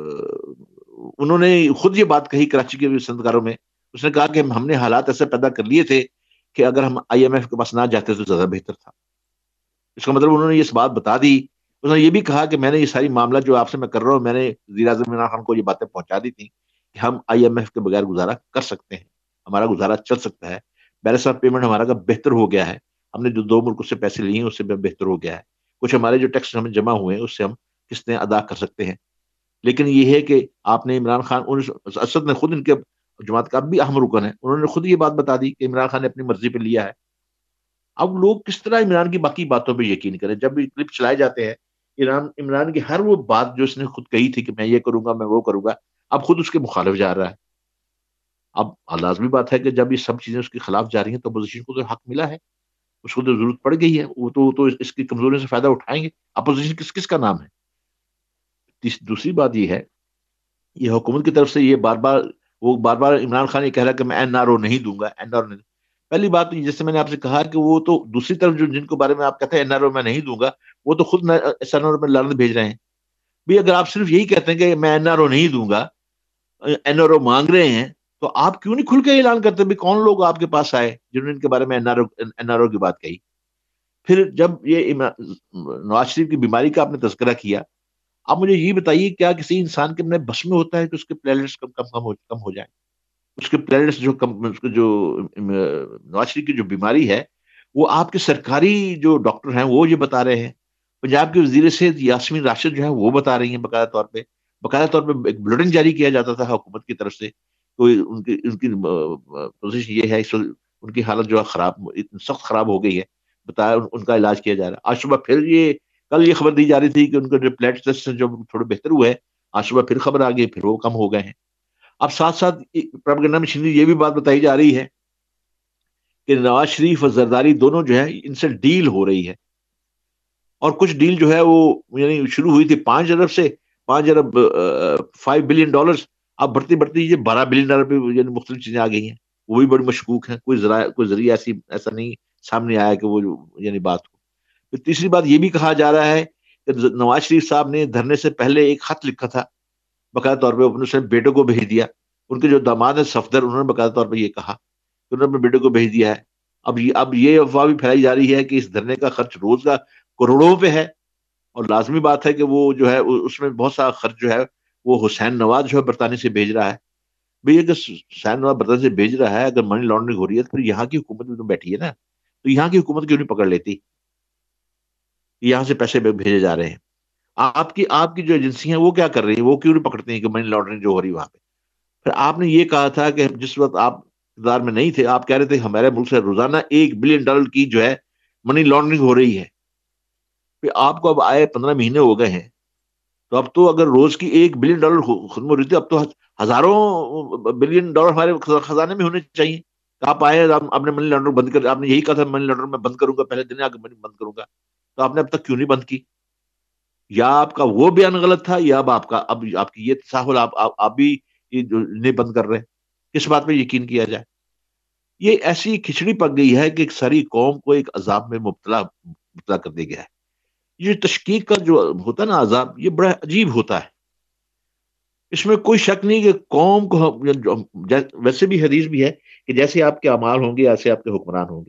انہوں نے خود یہ بات کہی کراچی کے سندکاروں میں. اس نے کہا کہ ہم نے حالات ایسے پیدا کر لیے تھے کہ اگر ہم آئی ایم ایف کے پاس نہ جاتے تو زیادہ بہتر تھا. اس کا مطلب انہوں نے یہ بات بتا دی. انہوں نے یہ بھی کہا کہ میں نے یہ ساری معاملہ جو آپ سے میں کر رہا ہوں، میں نے وزیر اعظم عمران خان کو یہ باتیں پہنچا دی تھی کہ ہم آئی ایم ایف کے بغیر گزارا کر سکتے ہیں، ہمارا گزارا چل سکتا ہے. بیلنس آف پیمنٹ ہمارا کا بہتر ہو گیا ہے. ہم نے جو دو ملکوں سے پیسے لیے ہیں اس سے بہتر ہو گیا ہے. کچھ ہمارے جو ٹیکس ہمیں جمع ہوئے ہیں اس سے ہم قسطیں ادا کر سکتے ہیں. لیکن یہ ہے کہ آپ نے عمران خان، اسد نے خود، ان کے جماعت کا اب بھی اہم رکن ہے، انہوں نے خود یہ بات بتا دی کہ عمران خان نے اپنی مرضی پہ لیا ہے. اب لوگ کس طرح عمران کی باقی باتوں پہ یقین کریں جب بھی کلپ چلائے جاتے ہیں؟ عمران عمران کی ہر وہ بات جو اس نے خود کہی تھی کہ میں یہ کروں گا، میں وہ کروں گا، اب خود اس کے مخالف جا رہا ہے. اب لازمی بات ہے کہ جب یہ سب چیزیں اس کے خلاف جا رہی ہیں تو اپوزیشن کو تو حق ملا ہے، اس کو تو ضرورت پڑ گئی ہے. وہ تو تو اس کی کمزوری سے فائدہ اٹھائیں گے. اپوزیشن کس کس کا نام ہے؟ دوسری بات یہ ہے، یہ حکومت کی طرف سے یہ بار بار وہ بار بار عمران خان یہ کہہ رہا ہے کہ میں این آر او نہیں دوں گا، این آر او نہیں. پہلی بات تو جیسے میں نے آپ سے کہا کہ وہ تو دوسری طرف جو جن کو بارے میں آپ کہتے ہیں این آر او میں نہیں دوں گا، وہ تو خود ایس این آر او میں لعنت بھیج رہے ہیں. بھی اگر آپ صرف یہی کہتے ہیں کہ میں این آر او نہیں دوں گا، این آر او مانگ رہے ہیں، تو آپ کیوں نہیں کھل کے اعلان کرتے بھی کون لوگ آپ کے پاس آئے جنہوں نے ان کے بارے میں N R O N R O کی بات کہی؟ پھر جب یہ نواز شریف کی بیماری کا آپ نے تذکرہ کیا، آپ مجھے یہ بتائیے کیا کسی انسان کے اپنے بس میں ہوتا ہے کہ اس کے پلیٹلیٹس کم کم کم ہو کم ہو جائیں؟ اس کے پلیٹلیٹس جو کم اس کے جو نواز شریف کی جو بیماری ہے، وہ آپ کے سرکاری جو ڈاکٹر ہیں وہ یہ بتا رہے ہیں. پنجاب کے وزیر صحت یاسمین راشد جو ہے وہ بتا رہی ہیں باقاعدہ طور پہ باقاعدہ طور پہ ایک بلٹن جاری کیا جاتا تھا حکومت کی طرف سے. تو ان کی ان کی پوزیشن یہ ہے، ان کی حالت جو ہے خراب، سخت خراب ہو گئی ہے، بتایا ان کا علاج کیا جا رہا ہے. آج صبح پھر یہ کل یہ خبر دی جا رہی تھی کہ ان کے جو پلیٹلیٹس جو تھوڑے بہتر ہوئے ہیں، آج صبح پھر خبر آ گئی پھر وہ کم ہو گئے ہیں. اب ساتھ ساتھ پروپیگنڈا مشینری یہ بھی بات بتائی جا رہی ہے کہ نواز شریف اور زرداری دونوں جو ہے ان سے ڈیل ہو رہی ہے. اور کچھ ڈیل جو ہے وہ یعنی شروع ہوئی تھی پانچ ارب سے، پانچ ارب فائیو بلین ڈالرز، اب بڑھتی بڑھتی یہ بارہ بلین ڈالر پہ یعنی مختلف چیزیں آ گئی ہیں. وہ بھی بڑی مشکوک ہیں، کوئی ذرائع کوئی ذریعہ ایسی ایسا نہیں سامنے آیا کہ وہ یعنی بات ہو. پھر تیسری بات یہ بھی کہا جا رہا ہے کہ نواز شریف صاحب نے دھرنے سے پہلے ایک خط لکھا تھا، باقاعدہ طور پہ اپنے بیٹوں کو بھیج دیا. ان کے جو داماد ہیں صفدر، انہوں نے باقاعدہ طور پہ یہ کہا کہ انہوں نے اپنے بیٹے کو بھیج دیا ہے. اب یہ اب یہ افواہ بھی پھیلائی جا رہی ہے کہ اس دھرنے کا خرچ روز کا کروڑوں پہ ہے. اور لازمی بات ہے کہ وہ جو ہے اس میں بہت سارا خرچ جو ہے وہ حسین نواز جو ہے برطانیہ سے بھیج رہا ہے. بھئی اگر حسین نواز برطانیہ سے بھیج رہا ہے، اگر منی لانڈرنگ ہو رہی ہے، تو پھر یہاں کی حکومت میں تو بیٹھی ہے نا، تو یہاں کی حکومت کیوں نہیں پکڑ لیتی؟ یہاں سے پیسے بھیجے جا رہے ہیں. آپ کی آپ کی جو ایجنسیاں ہیں وہ کیا کر رہی ہیں؟ وہ کیوں نہیں پکڑتی ہیں کہ منی لانڈرنگ جو ہو رہی ہے وہاں پہ؟ پھر آپ نے یہ کہا تھا کہ جس وقت آپ اقتدار میں نہیں تھے، آپ کہہ رہے تھے کہ ہمارے ملک سے روزانہ ایک بلین ڈالر کی جو ہے منی لانڈرنگ ہو رہی ہے. پھر آپ کو اب آئے پندرہ مہینے ہو گئے ہیں، تو اب تو اگر روز کی ایک بلین ڈالر ختم ہو رہی تھی، اب تو ہزاروں بلین ڈالر ہمارے خزانے میں ہونے چاہیے. آپ آئے، آپ نے منی لانڈر بند کر، آپ نے یہی کہا تھا منی لانڈر میں بند کروں گا، پہلے دن آ کے منی بند کروں گا، تو آپ نے اب تک کیوں نہیں بند کی؟ یا آپ کا وہ بیان غلط تھا، یا اب آپ کا اب آپ کی یہ تساہل، آپ آپ بھی یہ نہیں بند کر رہے؟ کس بات پہ یقین کیا جائے؟ یہ ایسی کھچڑی پک گئی ہے کہ ایک ساری قوم کو ایک عذاب میں مبتلا مبتلا کر دیا گیا ہے. یہ تشکیک کا جو ہوتا ہے نا عذاب، یہ بڑا عجیب ہوتا ہے. اس میں کوئی شک نہیں کہ قوم کو، ویسے بھی حدیث بھی ہے کہ جیسے آپ کے اعمال ہوں گے ایسے آپ کے حکمران ہوں گے.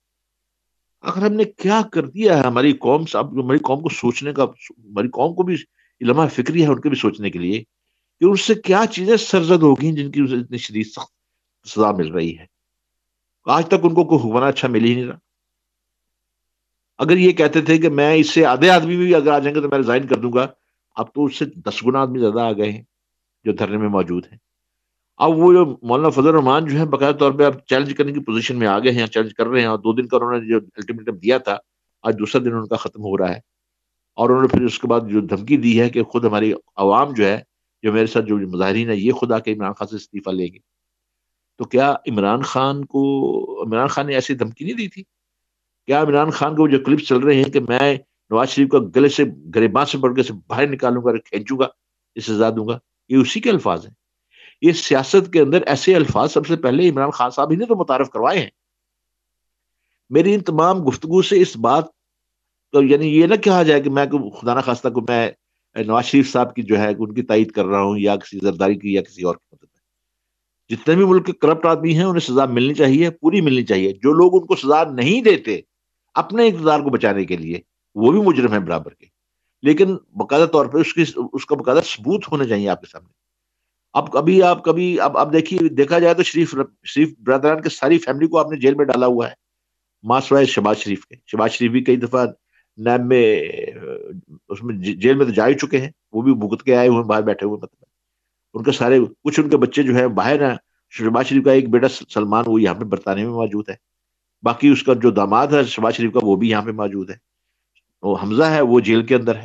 آخر ہم نے کیا کر دیا ہے ہماری قوم سے؟ اب ہماری قوم کو سوچنے کا، ہماری قوم کو بھی لمحہ فکری ہے ان کے بھی سوچنے کے لیے کہ اس سے کیا چیزیں سرزد ہوگی جن کی اسے اتنی شدید سخت سزا مل رہی ہے. آج تک ان کو کوئی حکمران اچھا مل ہی نہیں رہا. اگر یہ کہتے تھے کہ میں اس سے آدھے آدمی بھی اگر آ جائیں گے تو میں ریزائن کر دوں گا، اب تو اس سے دس گنا آدمی زیادہ آ گئے ہیں جو دھرنے میں موجود ہیں. اب وہ جو مولانا فضل الرحمان جو ہے باقاعدہ طور پہ اب چیلنج کرنے کی پوزیشن میں آ گئے ہیں، چیلنج کر رہے ہیں، اور دو دن کا انہوں نے جو الٹیمیٹم دیا تھا، آج دوسرا دن ان کا ختم ہو رہا ہے. اور انہوں نے پھر اس کے بعد جو دھمکی دی ہے کہ خود ہماری عوام جو ہے، جو میرے ساتھ جو مظاہرین ہے، یہ خدا کے عمران خان سے استعفیٰ لیں گے. تو کیا عمران خان کو عمران خان نے ایسی دھمکی نہیں دی تھی؟ کیا عمران خان کو جو کلپس چل رہے ہیں کہ میں نواز شریف کا گلے سے گریباں سے پڑھ کے سے باہر نکالوں گا، کھینچوں گا، یہ سزا دوں گا، یہ اسی کے الفاظ ہیں. یہ سیاست کے اندر ایسے الفاظ سب سے پہلے عمران خان صاحب ہی نے تو متعارف کروائے ہیں. میری ان تمام گفتگو سے اس بات تو یعنی یہ نہ کہا جائے کہ میں خدا نہ خواستہ کو میں نواز شریف صاحب کی جو ہے ان کی تائید کر رہا ہوں، یا کسی زرداری کی یا کسی اور کی مدد میں. جتنے بھی ملک کے کرپٹ آدمی ہیں انہیں سزا ملنی چاہیے، پوری ملنی چاہیے. جو لوگ ان کو سزا نہیں دیتے اپنے اقتدار کو بچانے کے لیے، وہ بھی مجرم ہیں برابر کے. لیکن باقاعدہ طور پہ اس کی اس کا باقاعدہ ثبوت ہونے چاہیے آپ کے سامنے. اب کبھی آپ کبھی اب اب دیکھیے، دیکھا جائے تو شریف شریف برادران کے ساری فیملی کو آپ نے جیل میں ڈالا ہوا ہے، ماں سوائے شہباز شریف کے. شہباز شریف بھی کئی دفعہ نیب میں اس میں جیل میں تو جا ہی چکے ہیں، وہ بھی بھگت کے آئے ہوئے باہر بیٹھے ہوئے. مطلب ان کے سارے کچھ ان کے بچے جو ہے باہر ہیں. شہباز شریف کا ایک بیٹا سلمان وہ یہاں پہ برطانیہ میں موجود ہے، باقی اس کا جو داماد ہے شہباز شریف کا وہ بھی یہاں پہ موجود ہے. وہ حمزہ ہے وہ جیل کے اندر ہے،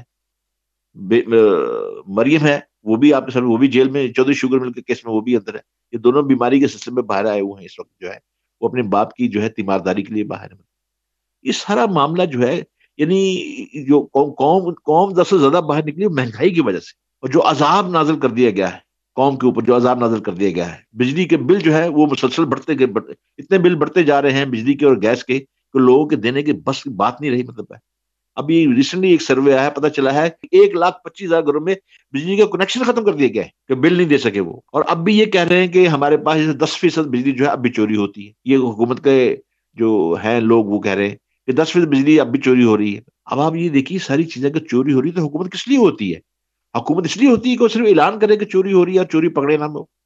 مریم ہے وہ بھی آپ کے سامنے، وہ بھی جیل میں چودھری شوگر مل کے کیس میں وہ بھی اندر ہے. یہ دونوں بیماری کے سلسلے میں باہر آئے ہوئے ہیں اس وقت، جو ہے وہ اپنے باپ کی جو ہے تیمارداری کے لیے باہر ہے. یہ سارا معاملہ جو ہے، یعنی جو قوم قوم قوم دس سے زیادہ باہر نکلی مہنگائی کی وجہ سے، اور جو عذاب نازل کر دیا گیا ہے قوم کے اوپر، جو عذاب نازل کر دیا گیا ہے. بجلی کے بل جو ہے وہ مسلسل بڑھتے گئے، اتنے بل بڑھتے جا رہے ہیں بجلی کے اور گیس کے کہ لوگوں کے دینے کی بس کی بات نہیں رہی. مطلب ہے ابھی ریسنٹلی ایک سروے آیا ہے، پتہ چلا ہے کہ ایک لاکھ پچیس ہزار گھروں میں بجلی کا کنیکشن ختم کر دیا گیا ہے کہ بل نہیں دے سکے وہ. اور اب بھی یہ کہہ رہے ہیں کہ ہمارے پاس دس فیصد بجلی جو ہے اب بھی چوری ہوتی ہے. یہ حکومت کے جو ہیں لوگ وہ کہہ رہے ہیں کہ دس فیصد بجلی اب بھی چوری ہو رہی ہے. اب آپ یہ دیکھیے ساری چیزیں کہ چوری ہو رہی ہے تو حکومت کس لیے ہوتی ہے؟ حکومت اس لیے ہوتی ہے کہ وہ صرف اعلان کرے کہ چوری ہو رہی ہے اور چوری پکڑے نہ ہو.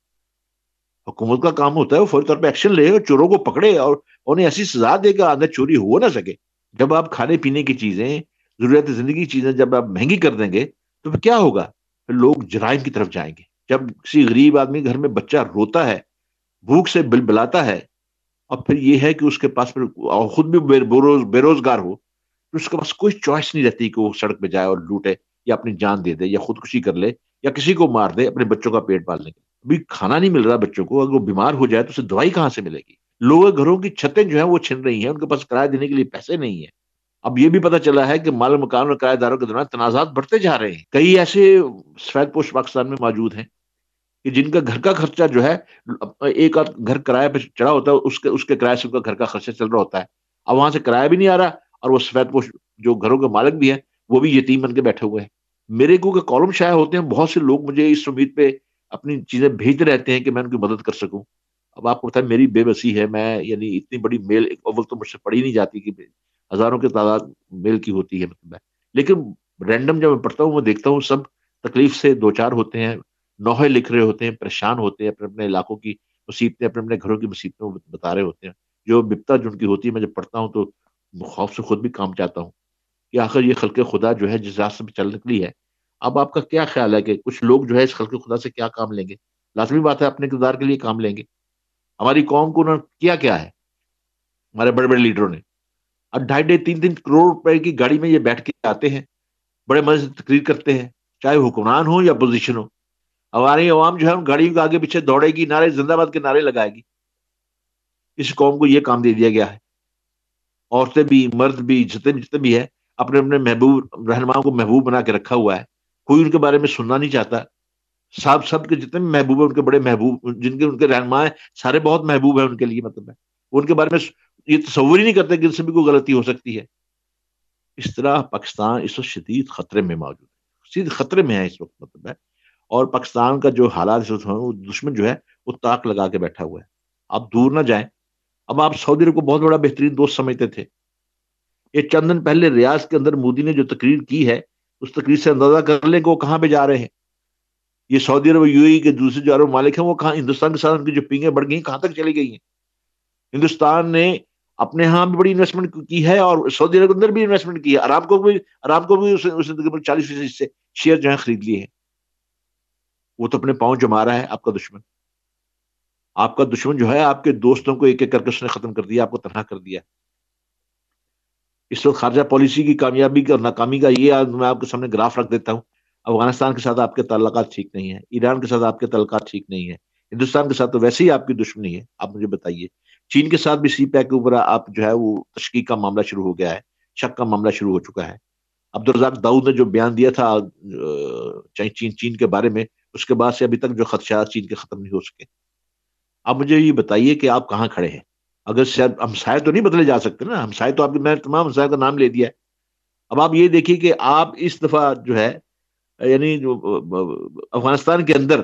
حکومت کا کام ہوتا ہے وہ فوری طور پہ ایکشن لے اور چوروں کو پکڑے اور انہیں ایسی سزا دے کہ آگے چوری ہو نہ سکے. جب آپ کھانے پینے کی چیزیں، ضرورت زندگی کی چیزیں جب آپ مہنگی کر دیں گے تو پھر کیا ہوگا؟ پھر لوگ جرائم کی طرف جائیں گے. جب کسی غریب آدمی گھر میں بچہ روتا ہے، بھوک سے بل بلاتا ہے، اور پھر یہ ہے کہ اس کے پاس پھر خود بھی بے روزگار ہو، تو اس کے پاس کوئی چوائس نہیں رہتی کہ وہ سڑک پہ جائے اور لوٹے یا اپنی جان دے دے یا خودکشی کر لے یا کسی کو مار دے اپنے بچوں کا پیٹ پالنے کے. ابھی کھانا نہیں مل رہا بچوں کو، اگر وہ بیمار ہو جائے تو اسے دوائی کہاں سے ملے گی؟ لوگوں کے گھروں کی چھتیں جو ہیں وہ چھن رہی ہیں، ان کے پاس کرایہ دینے کے لیے پیسے نہیں ہیں. اب یہ بھی پتا چلا ہے کہ مال مکان اور کرایہ داروں کے دوران تنازعات بڑھتے جا رہے ہیں. کئی ایسے سفید پوش پاکستان میں موجود ہیں کہ جن کا گھر کا خرچہ جو ہے، ایک آدھ گھر کرایہ پہ چڑھا ہوتا ہے، اس کے اس کے کرایہ سے ان کا گھر کا خرچہ چل رہا ہوتا ہے. اب وہاں سے کرایہ بھی نہیں آ رہا اور وہ سفید پوش جو گھروں کے مالک بھی ہیں وہ بھی یتیم بن کے بیٹھے ہوئے ہیں. میرے کو کہ کالم شائع ہوتے ہیں، بہت سے لوگ مجھے اس امید پہ اپنی چیزیں بھیجتے رہتے ہیں کہ میں ان کی مدد کر سکوں. اب آپ کو بتائیں میری بے بسی ہے، میں یعنی اتنی بڑی میل اول تو مجھ سے پڑھی نہیں جاتی کہ ہزاروں کی تعداد میل کی ہوتی ہے. مطلب ہے لیکن رینڈم جب میں پڑھتا ہوں، میں دیکھتا ہوں سب تکلیف سے دو چار ہوتے ہیں، نوحے لکھ رہے ہوتے ہیں، پریشان ہوتے ہیں، اپنے اپنے علاقوں کی مصیبتیں، اپنے اپنے گھروں کی مصیبتیں بتا رہے ہوتے ہیں. جو بپتا جن کی ہوتی ہے میں جب پڑھتا ہوں تو خوف سے خود بھی کام چاہتا ہوں. کہ آخر یہ خلق خدا جو ہے جس راستے پہ چل نکلی ہے، اب آپ کا کیا خیال ہے کہ کچھ لوگ جو ہے اس خلق خدا سے کیا کام لیں گے؟ لازمی بات ہے اپنے کردار کے لیے کام لیں گے. ہماری قوم کو انہوں نے کیا کیا ہے ہمارے بڑے بڑے لیڈروں نے؟ اب ڈھائی ڈھائی تین تین کروڑ روپے کی گاڑی میں یہ بیٹھ کے آتے ہیں، بڑے مزے سے تقریر کرتے ہیں، چاہے حکمران ہو یا اپوزیشن ہو. ہماری عوام جو ہے ان گاڑیوں کے آگے پیچھے دوڑے گی، نعرے زندہ باد کے نعرے لگائے گی. اس قوم کو یہ کام دے دیا گیا ہے. عورتیں بھی مرد بھی جتنے بھی جتنے بھی ہے اپنے اپنے محبوب رہنماؤں کو محبوب بنا کے رکھا ہوا ہے. کوئی ان کے بارے میں سننا نہیں چاہتا. سب سب کے جتنے بھی محبوب ہیں ان کے بڑے محبوب، جن کے ان کے رہنما ہیں سارے بہت محبوب ہیں ان کے لیے. مطلب ہے وہ ان کے بارے میں یہ تصور ہی نہیں کرتے کہ ان سے بھی کوئی غلطی ہو سکتی ہے. اس طرح پاکستان اس وقت شدید خطرے میں موجود ہے، شدید خطرے میں ہے اس وقت. مطلب ہے اور پاکستان کا جو حالات اس وقت ہیں، وہ دشمن جو ہے وہ طاق لگا کے بیٹھا ہوا ہے. آپ دور نہ جائیں. اب آپ سعودی عرب کو بہت بڑا بہترین دوست سمجھتے تھے. یہ چند دن پہلے ریاض کے اندر مودی نے جو تقریر کی ہے اس تقریر سے اندازہ کر لیں کہ وہ کہاں پہ جا رہے ہیں. یہ سعودی عرب یو اے ای کے دوسرے جو عرب مالک ہیں وہ کہاں ہندوستان کے ساتھ ان کی جو پینگیں بڑھ گئی کہاں تک چلی گئی ہیں. ہندوستان نے اپنے ہاں بھی بڑی انویسٹمنٹ کی ہے اور سعودی عرب کے اندر بھی انویسٹمنٹ کی ہے. عرب کو بھی عرب کو بھی تقریباً چالیس فیصد سے شیئر جو ہے خرید لیے ہیں. وہ تو اپنے پاؤں جما رہا ہے آپ کا دشمن. آپ کا دشمن جو ہے آپ کے دوستوں کو ایک ایک کر کے اس نے ختم کر دیا، آپ کو تنہا کر دیا. اس وقت خارجہ پالیسی کی کامیابی اور ناکامی کا یہ میں آپ کے سامنے گراف رکھ دیتا ہوں. افغانستان کے ساتھ آپ کے تعلقات ٹھیک نہیں ہیں، ایران کے ساتھ آپ کے تعلقات ٹھیک نہیں ہیں، ہندوستان کے ساتھ تو ویسے ہی آپ کی دشمنی ہے. آپ مجھے بتائیے چین کے ساتھ بھی سی پیک کے اوپر آپ جو ہے وہ تشکیک کا معاملہ شروع ہو گیا ہے، شک کا معاملہ شروع ہو چکا ہے. عبدالرزاق داؤد نے جو بیان دیا تھا چین چین کے بارے میں، اس کے بعد سے ابھی تک جو خدشات چین کے ختم نہیں ہو سکے. اب مجھے یہ بتائیے کہ آپ کہاں کھڑے ہیں؟ اگر شاید ہمسائے تو نہیں بدلے جا سکتے نا، ہمسائے تو آپ میں تمام ہمسائے کا نام لے دیا ہے. اب آپ یہ دیکھیے کہ آپ اس دفعہ جو ہے یعنی جو افغانستان کے اندر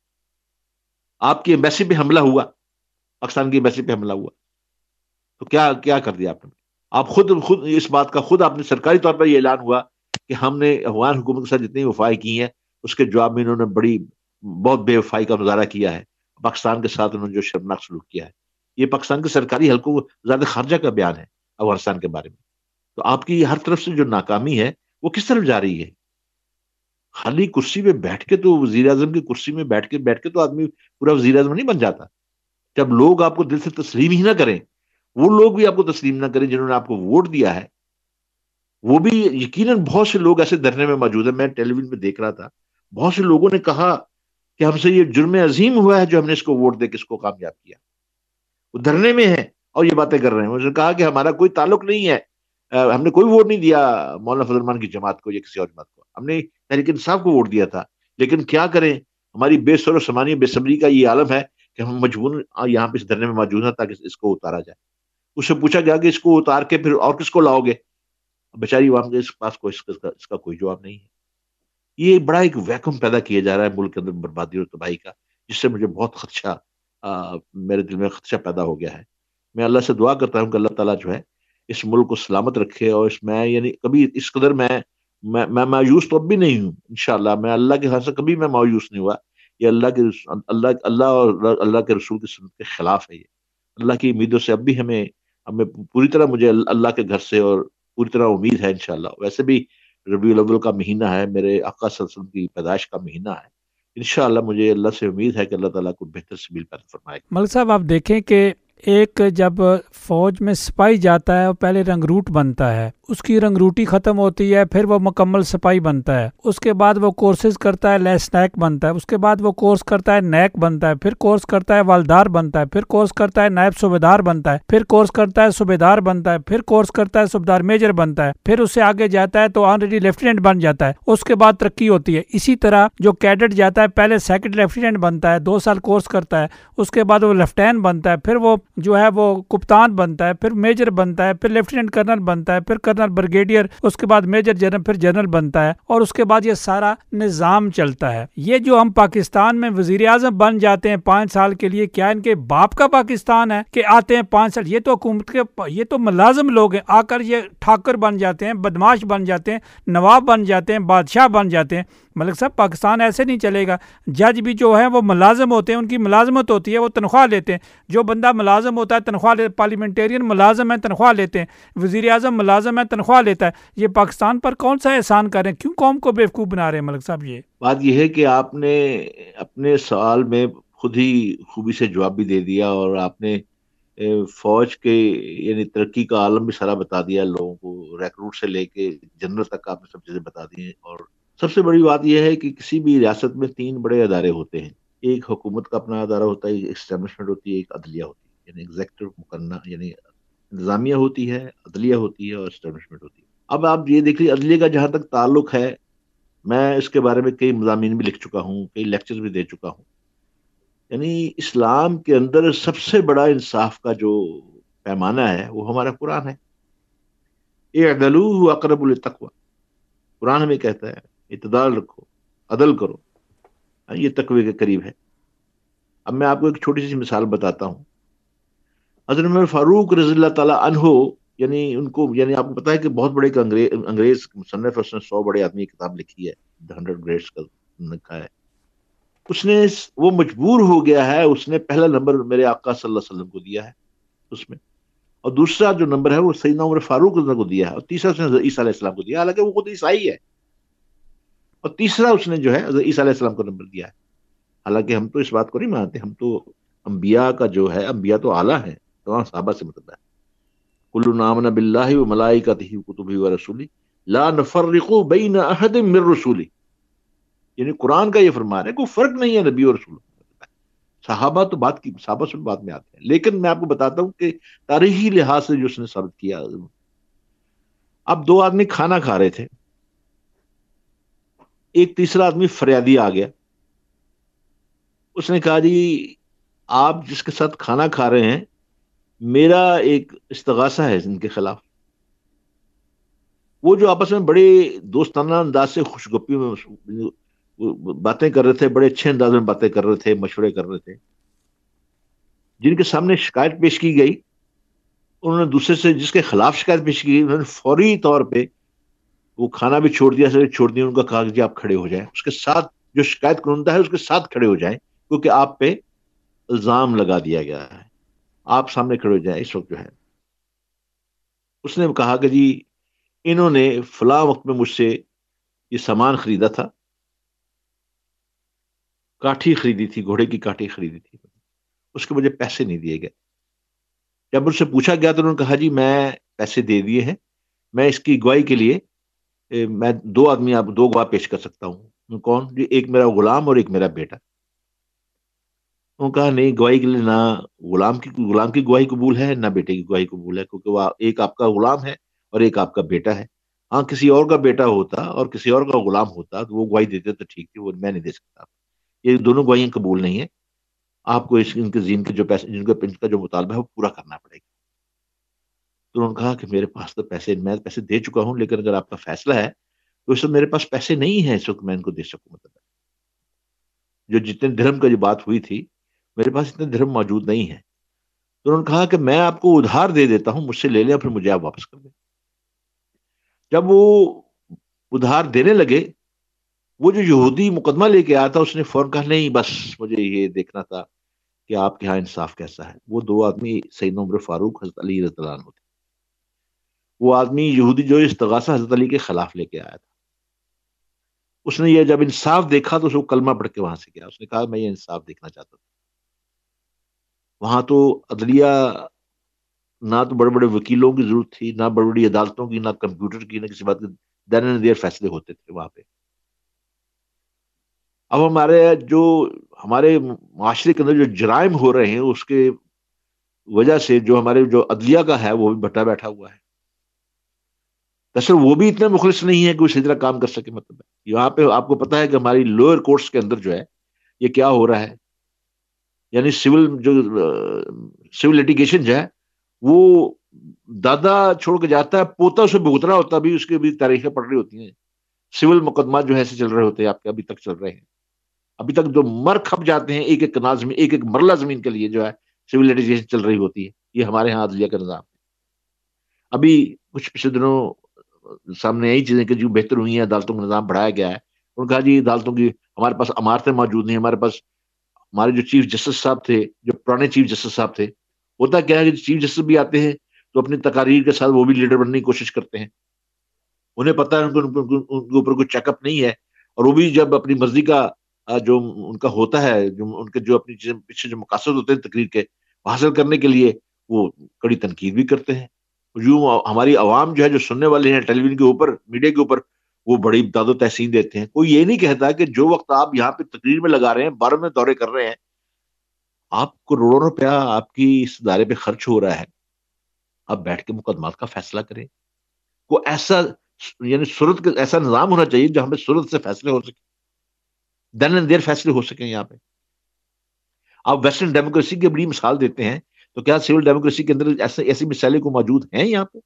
آپ کی ایمبیسی پہ حملہ ہوا، پاکستان کی ایمبیسی پہ حملہ ہوا تو کیا کیا کر دیا آپ نے؟ آپ خود خود اس بات کا خود آپ نے سرکاری طور پر یہ اعلان ہوا کہ ہم نے افغان حکومت کے ساتھ جتنی وفائی کی ہیں اس کے جواب میں انہوں نے بڑی بہت بے وفائی کا مظاہرہ کیا ہے. پاکستان کے ساتھ انہوں نے جو شرمناک سلوک کیا ہے، یہ پاکستان کے سرکاری حلقوں وزارت خارجہ کا بیان ہے افغانستان کے بارے میں. تو آپ کی ہر طرف سے جو ناکامی ہے وہ کس طرف جا رہی ہے؟ خالی کرسی پہ بیٹھ کے تو وزیر اعظم کی کرسی میں بیٹھ کے بیٹھ کے تو آدمی پورا وزیر اعظم نہیں بن جاتا. جب لوگ آپ کو دل سے تسلیم ہی نہ کریں، وہ لوگ بھی آپ کو تسلیم نہ کریں جنہوں نے آپ کو ووٹ دیا ہے، وہ بھی یقیناً بہت سے لوگ ایسے دھرنے میں موجود ہیں. میں ٹیلی ویژن میں دیکھ رہا تھا، بہت سے لوگوں نے کہا کہ ہم سے یہ جرم عظیم ہوا ہے جو ہم نے اس کو ووٹ دے کے اس کو کامیاب کیا. وہ دھرنے میں ہے اور یہ باتیں کر رہے ہیں. انہوں نے کہا کہ ہمارا کوئی تعلق نہیں ہے، ہم نے کوئی ووٹ نہیں دیا مولانا فضل الرحمان کی جماعت کو یا کسی اور جماعت کو، ہم نے تحریک انصاف کو ووٹ دیا تھا. لیکن کیا کریں، ہماری بے سر و سمانی بے صبری کا یہ عالم ہے کہ ہم مجبور یہاں پہ اس دھرنے میں موجود ہیں تاکہ اس کو اتارا جائے. اس سے پوچھا گیا کہ اس کو اتار کے پھر اور کس کو لاؤ گے؟ بیچاری عوام کے اس پاس کوئی اس کا, اس کا کوئی جواب نہیں ہے. یہ بڑا ایک ویکم پیدا کیا جا رہا ہے ملک کے اندر بربادی اور تباہی کا، جس سے مجھے بہت خدشہ آ, میرے دل میں خدشہ پیدا ہو گیا ہے. میں اللہ سے دعا کرتا ہوں کہ اللہ تعالیٰ جو ہے اس ملک کو سلامت رکھے، اور اس میں یعنی کبھی اس قدر میں میں مایوس تو اب بھی نہیں ہوں. انشاءاللہ میں اللہ کے ہاتھ سے کبھی میں مایوس نہیں ہوا. یہ اللہ کے اللہ اللہ اور اللہ کے رسول کی سنت کے خلاف ہے. یہ اللہ کی امیدوں سے اب بھی ہمیں ہمیں پوری طرح مجھے اللہ کے گھر سے اور پوری طرح امید ہے انشاءاللہ. ویسے بھی ربیع الاول کا مہینہ ہے، میرے آقا صلی اللہ علیہ وسلم کی پیدائش کا مہینہ ہے. انشاءاللہ مجھے اللہ سے امید ہے کہ اللہ تعالیٰ کو بہتر سبیل پیدا فرمائے. ملک صاحب آپ دیکھیں کہ ایک جب فوج میں سپاہی جاتا ہے وہ پہلے رنگروٹ بنتا ہے، اس کی رنگروٹی ختم ہوتی ہے، پھر وہ مکمل سپاہی بنتا ہے. اس کے بعد وہ کورسز کرتا ہے، لیس نیک بنتا ہے. اس کے بعد وہ کورس کرتا ہے نیک بنتا ہے، پھر کورس کرتا ہے والدار بنتا ہے، پھر کورس کرتا ہے نائب صوبیدار بنتا ہے، پھر کورس کرتا ہے صوبیدار بنتا ہے، پھر کورس کرتا ہے صوبیدار میجر بنتا ہے، پھر اس سے آگے جاتا ہے تو آلریڈی لیفٹیننٹ بن جاتا ہے. اس کے بعد ترقی ہوتی ہے. اسی طرح جو کیڈٹ جاتا ہے پہلے سیکنڈ لیفٹیننٹ بنتا ہے، دو سال کورس کرتا ہے، اس کے بعد وہ لیفٹیننٹ بنتا ہے، پھر وہ جو ہے وہ کپتان بنتا ہے، پھر میجر بنتا ہے، پھر لیفٹیننٹ کرنل بنتا ہے، پھر کرنل بریگیڈیئر، اس کے بعد میجر جنرل، پھر جنرل بنتا ہے. اور اس کے بعد یہ سارا نظام چلتا ہے. یہ جو ہم پاکستان میں وزیر اعظم بن جاتے ہیں پانچ سال کے لیے، کیا ان کے باپ کا پاکستان ہے کہ آتے ہیں پانچ سال؟ یہ تو حکومت کے یہ تو ملازم لوگ ہیں، آ کر یہ ٹھاکر بن جاتے ہیں، بدماش بن جاتے ہیں، نواب بن جاتے ہیں، بادشاہ بن جاتے ہیں. ملک صاحب پاکستان ایسے نہیں چلے گا. جج بھی جو ہیں وہ ملازم ہوتے ہیں, ان کی ملازمت ہوتی ہے, وہ تنخواہ لیتے ہیں. جو بندہ ملازم ہوتا ہے تنخواہ لے, پارلیمنٹیرین ملازم ہیں تنخواہ لیتے ہیں, وزیر اعظم ملازم ہے تنخواہ لیتا ہے. یہ پاکستان پر کون سا احسان کر رہے ہیں؟ کیوں قوم کو بیوقوف بنا رہے ہیں ملک صاحب؟ یہ بات یہ ہے کہ آپ نے اپنے سوال میں خود ہی خوبی سے جواب بھی دے دیا, اور آپ نے فوج کے یعنی ترقی کا عالم بھی سارا بتا دیا لوگوں کو, ریکروٹ سے لے کے جنرل تک آپ نے سب چیزیں بتا دی ہیں. اور سب سے بڑی بات یہ ہے کہ کسی بھی ریاست میں تین بڑے ادارے ہوتے ہیں. ایک حکومت کا اپنا ادارہ ہوتا ہے, ایک اسٹیبلشمنٹ ہوتی ہے, ایک عدلیہ ہوتی ہے. یعنی ایگزیکٹو مقننہ یعنی انتظامیہ ہوتی ہے, عدلیہ ہوتی ہے, اور اسٹیبلشمنٹ ہوتی ہے. اب آپ یہ دیکھ لیجیے عدلیہ کا جہاں تک تعلق ہے, میں اس کے بارے میں کئی مضامین بھی لکھ چکا ہوں, کئی لیکچر بھی دے چکا ہوں. یعنی اسلام کے اندر سب سے بڑا انصاف کا جو پیمانہ ہے وہ ہمارا قرآن ہے. اعدلوا اقرب للتقوی, قرآن ہمیں کہتا ہے اعتدال رکھو, عدل کرو, یہ تقوی کے قریب ہے. اب میں آپ کو ایک چھوٹی سی مثال بتاتا ہوں. حضرت عمر فاروق رضی اللہ تعالیٰ عنہ, یعنی ان کو یعنی آپ کو پتا ہے کہ بہت بڑے انگریز انگریز مصنف, اس نے سو بڑے آدمی کی کتاب لکھی ہے, ہنڈریڈ گریٹس کا لکھا ہے. اس نے وہ مجبور ہو گیا ہے, اس نے پہلا نمبر میرے آقا صلی اللہ علیہ وسلم کو دیا ہے اس میں, اور دوسرا جو نمبر ہے وہ سیدنا عمر فاروق کو دیا ہے, اور تیسرا اس نے عیسیٰ علیہ السلام کو دیا, حالانکہ وہ خود عیسائی ہے. اور تیسرا اس نے جو ہے عیسیٰ علیہ السلام کو نمبر دیا ہے. حالانکہ ہم تو اس بات کو نہیں مانتے, ہم تو انبیاء کا جو ہے, انبیاء تو اعلیٰ ہیں, تمام صحابہ سے مطلب ہے. کلنا آمن باللہ وملائکتہ وکتبہ ورسولہ لا نفرق بین احد من رسولہ. یعنی قرآن کا یہ فرمان ہے کوئی فرق نہیں ہے نبی اور رسول. صحابہ تو بات کی صحابہ سے بات میں آتے ہیں, لیکن میں آپ کو بتاتا ہوں کہ تاریخی لحاظ سے جو اس نے ثابت کیا. اب دو آدمی کھانا کھا رہے تھے, ایک تیسرا آدمی فریادی آ گیا. اس نے کہا جی آپ جس کے ساتھ کھانا کھا رہے ہیں میرا ایک استغاثہ ہے ان کے خلاف. وہ جو آپس میں بڑے دوستانہ انداز سے خوش گپی میں باتیں کر رہے تھے, بڑے اچھے انداز میں باتیں کر رہے تھے, مشورے کر رہے تھے, جن کے سامنے شکایت پیش کی گئی انہوں نے دوسرے سے جس کے خلاف شکایت پیش کی گئی انہوں نے فوری طور پہ وہ کھانا بھی چھوڑ دیا, چھوڑ دیا. ان کا کہا کہ جی آپ کھڑے ہو جائیں, اس کے ساتھ جو شکایت کنندہ ہے اس کے ساتھ کھڑے ہو جائیں, کیونکہ آپ پہ الزام لگا دیا گیا ہے, آپ سامنے کھڑے ہو جائیں. اس وقت جو ہے اس نے کہا کہ جی انہوں نے فلاں وقت میں مجھ سے یہ سامان خریدا تھا, کاٹھی خریدی تھی, گھوڑے کی کاٹھی خریدی تھی, اس کے مجھے پیسے نہیں دیے گئے. جب اس سے پوچھا گیا تو انہوں نے کہا جی میں پیسے دے دیے ہیں, میں اس کی گواہی کے لیے میں دو آدمی آپ دو گواہ پیش کر سکتا ہوں. کون جی؟ ایک میرا غلام اور ایک میرا بیٹا. انہوں نے کہا نہیں, گواہی کے لیے نہ غلام کی غلام کی گواہی قبول ہے نہ بیٹے کی گواہی قبول ہے, کیونکہ وہ ایک آپ کا غلام ہے اور ایک آپ کا بیٹا ہے. ہاں کسی اور کا بیٹا ہوتا اور کسی اور کا غلام ہوتا تو وہ گواہی دیتے تو ٹھیک تھی, وہ میں نہیں دے سکتا. یہ دونوں گواہیاں قبول نہیں ہیں, آپ کو اس ان کے زین کے جو پیسے جن کا ان کا جو مطالبہ ہے وہ پورا کرنا پڑے گا. تو انہوں نے کہا کہ میرے پاس تو پیسے میں پیسے دے چکا ہوں, لیکن اگر آپ کا فیصلہ ہے تو اس وقت میرے پاس پیسے نہیں ہیں اس وقت میں ان کو دے سکوں. مطلب جو جتنے درہم کا جو بات ہوئی تھی میرے پاس اتنے درہم موجود نہیں ہیں. تو انہوں نے کہا کہ میں آپ کو ادھار دے دیتا ہوں, مجھ سے لے لیں پھر مجھے آپ واپس کر دیں. جب وہ ادھار دینے لگے, وہ جو یہودی مقدمہ لے کے آیا تھا اس نے فوراً کہا نہیں بس مجھے یہ دیکھنا تھا کہ آپ کے یہاں انصاف کیسا ہے. وہ دو آدمی سیدنا عمر فاروق حضرت علی رضی اللہ عنہ تھے. وہ آدمی یہودی جو استغاثہ حضرت علی کے خلاف لے کے آیا تھا, اس نے یہ جب انصاف دیکھا تو اس کو کلمہ پڑھ کے وہاں سے گیا. اس نے کہا میں یہ انصاف دیکھنا چاہتا تھا. وہاں تو عدلیہ نہ تو بڑے بڑے وکیلوں کی ضرورت تھی, نہ بڑی بڑی عدالتوں کی, نہ کمپیوٹر کی, نہ کسی بات کے دیر اینڈ دیر فیصلے ہوتے تھے وہاں پہ. اب ہمارے جو ہمارے معاشرے کے اندر جو جرائم ہو رہے ہیں اس کے وجہ سے جو ہمارے جو عدلیہ کا ہے وہ بھی بٹا بیٹھا ہوا ہے. دراصل وہ بھی اتنے مخلص نہیں ہے کہ وہ صحیح طرح کام کر سکے. مطلب ہے یہاں پہ آپ کو پتا ہے کہ ہماری لوئر کورٹس کے اندر جو ہے یہ کیا ہو رہا ہے, یعنی سول جو سول لیٹیگیشن جو ہے وہ دادا چھوڑ کے جاتا ہے, پوتا اسے بھگت رہا ہوتا, بھی اس کی بھی تاریخیں پڑھ رہی ہوتی ہیں. سول مقدمات جو ہے ایسے چل رہے ہوتے ہیں آپ کے, ابھی تک چل رہے ہیں. ابھی تک جو مر کھپ جاتے ہیں ایک ایک کنال زمین, ایک ایک مرلہ زمین کے لیے جو ہے سول لیٹیگیشن چل رہی ہوتی ہے. یہ ہمارے ہاں عدلیہ کا نظام ہے. ابھی کچھ پچھلے دنوں سامنے یہی چیزیں کہ جو بہتر ہوئی ہیں, عدالتوں کا نظام بڑھایا گیا ہے, انہوں نے کہا جی عدالتوں کی ہمارے پاس عمارتیں موجود نہیں، ہمارے پاس ہمارے جو چیف جسٹس صاحب تھے، جو پرانے چیف جسٹس صاحب تھے، ہوتا کیا ہے کہ چیف جسٹس بھی آتے ہیں تو اپنی تقاریر کے ساتھ وہ بھی لیڈر بننے کی کوشش کرتے ہیں، انہیں پتا ہے ان کو ان کے اوپر کوئی چیک اپ نہیں ہے، اور وہ بھی جب اپنی مرضی کا جو ان کا ہوتا ہے، جو ان کے جو اپنی پیچھے جو مقاصد ہوتے ہیں تقریر کے حاصل کرنے کے لیے، وہ کڑی تنقید بھی کرتے ہیں. یوں ہماری عوام جو ہے، جو سننے والے ہیں ٹیلی ویژن کے اوپر، میڈیا کے اوپر، وہ بڑی داد و تحسین دیتے ہیں. کوئی یہ نہیں کہتا کہ جو وقت آپ یہاں پہ تقریر میں لگا رہے ہیں، باروں میں دورے کر رہے ہیں، آپ کروڑوں روپیہ آپ کی اس ادارے پہ خرچ ہو رہا ہے، آپ بیٹھ کے مقدمات کا فیصلہ کریں. کوئی ایسا یعنی صورت کا ایسا نظام ہونا چاہیے جہاں پہ صورت سے فیصلے ہو سکے، دین اینڈ دیر فیصلے ہو سکیں. یہاں پہ آپ ویسٹرن ڈیموکریسی کی بڑی مثال دیتے ہیں، تو کیا سول ڈیموکریسی کے اندر ایسے ایسی مثالیں کو موجود ہیں؟ یہاں پہ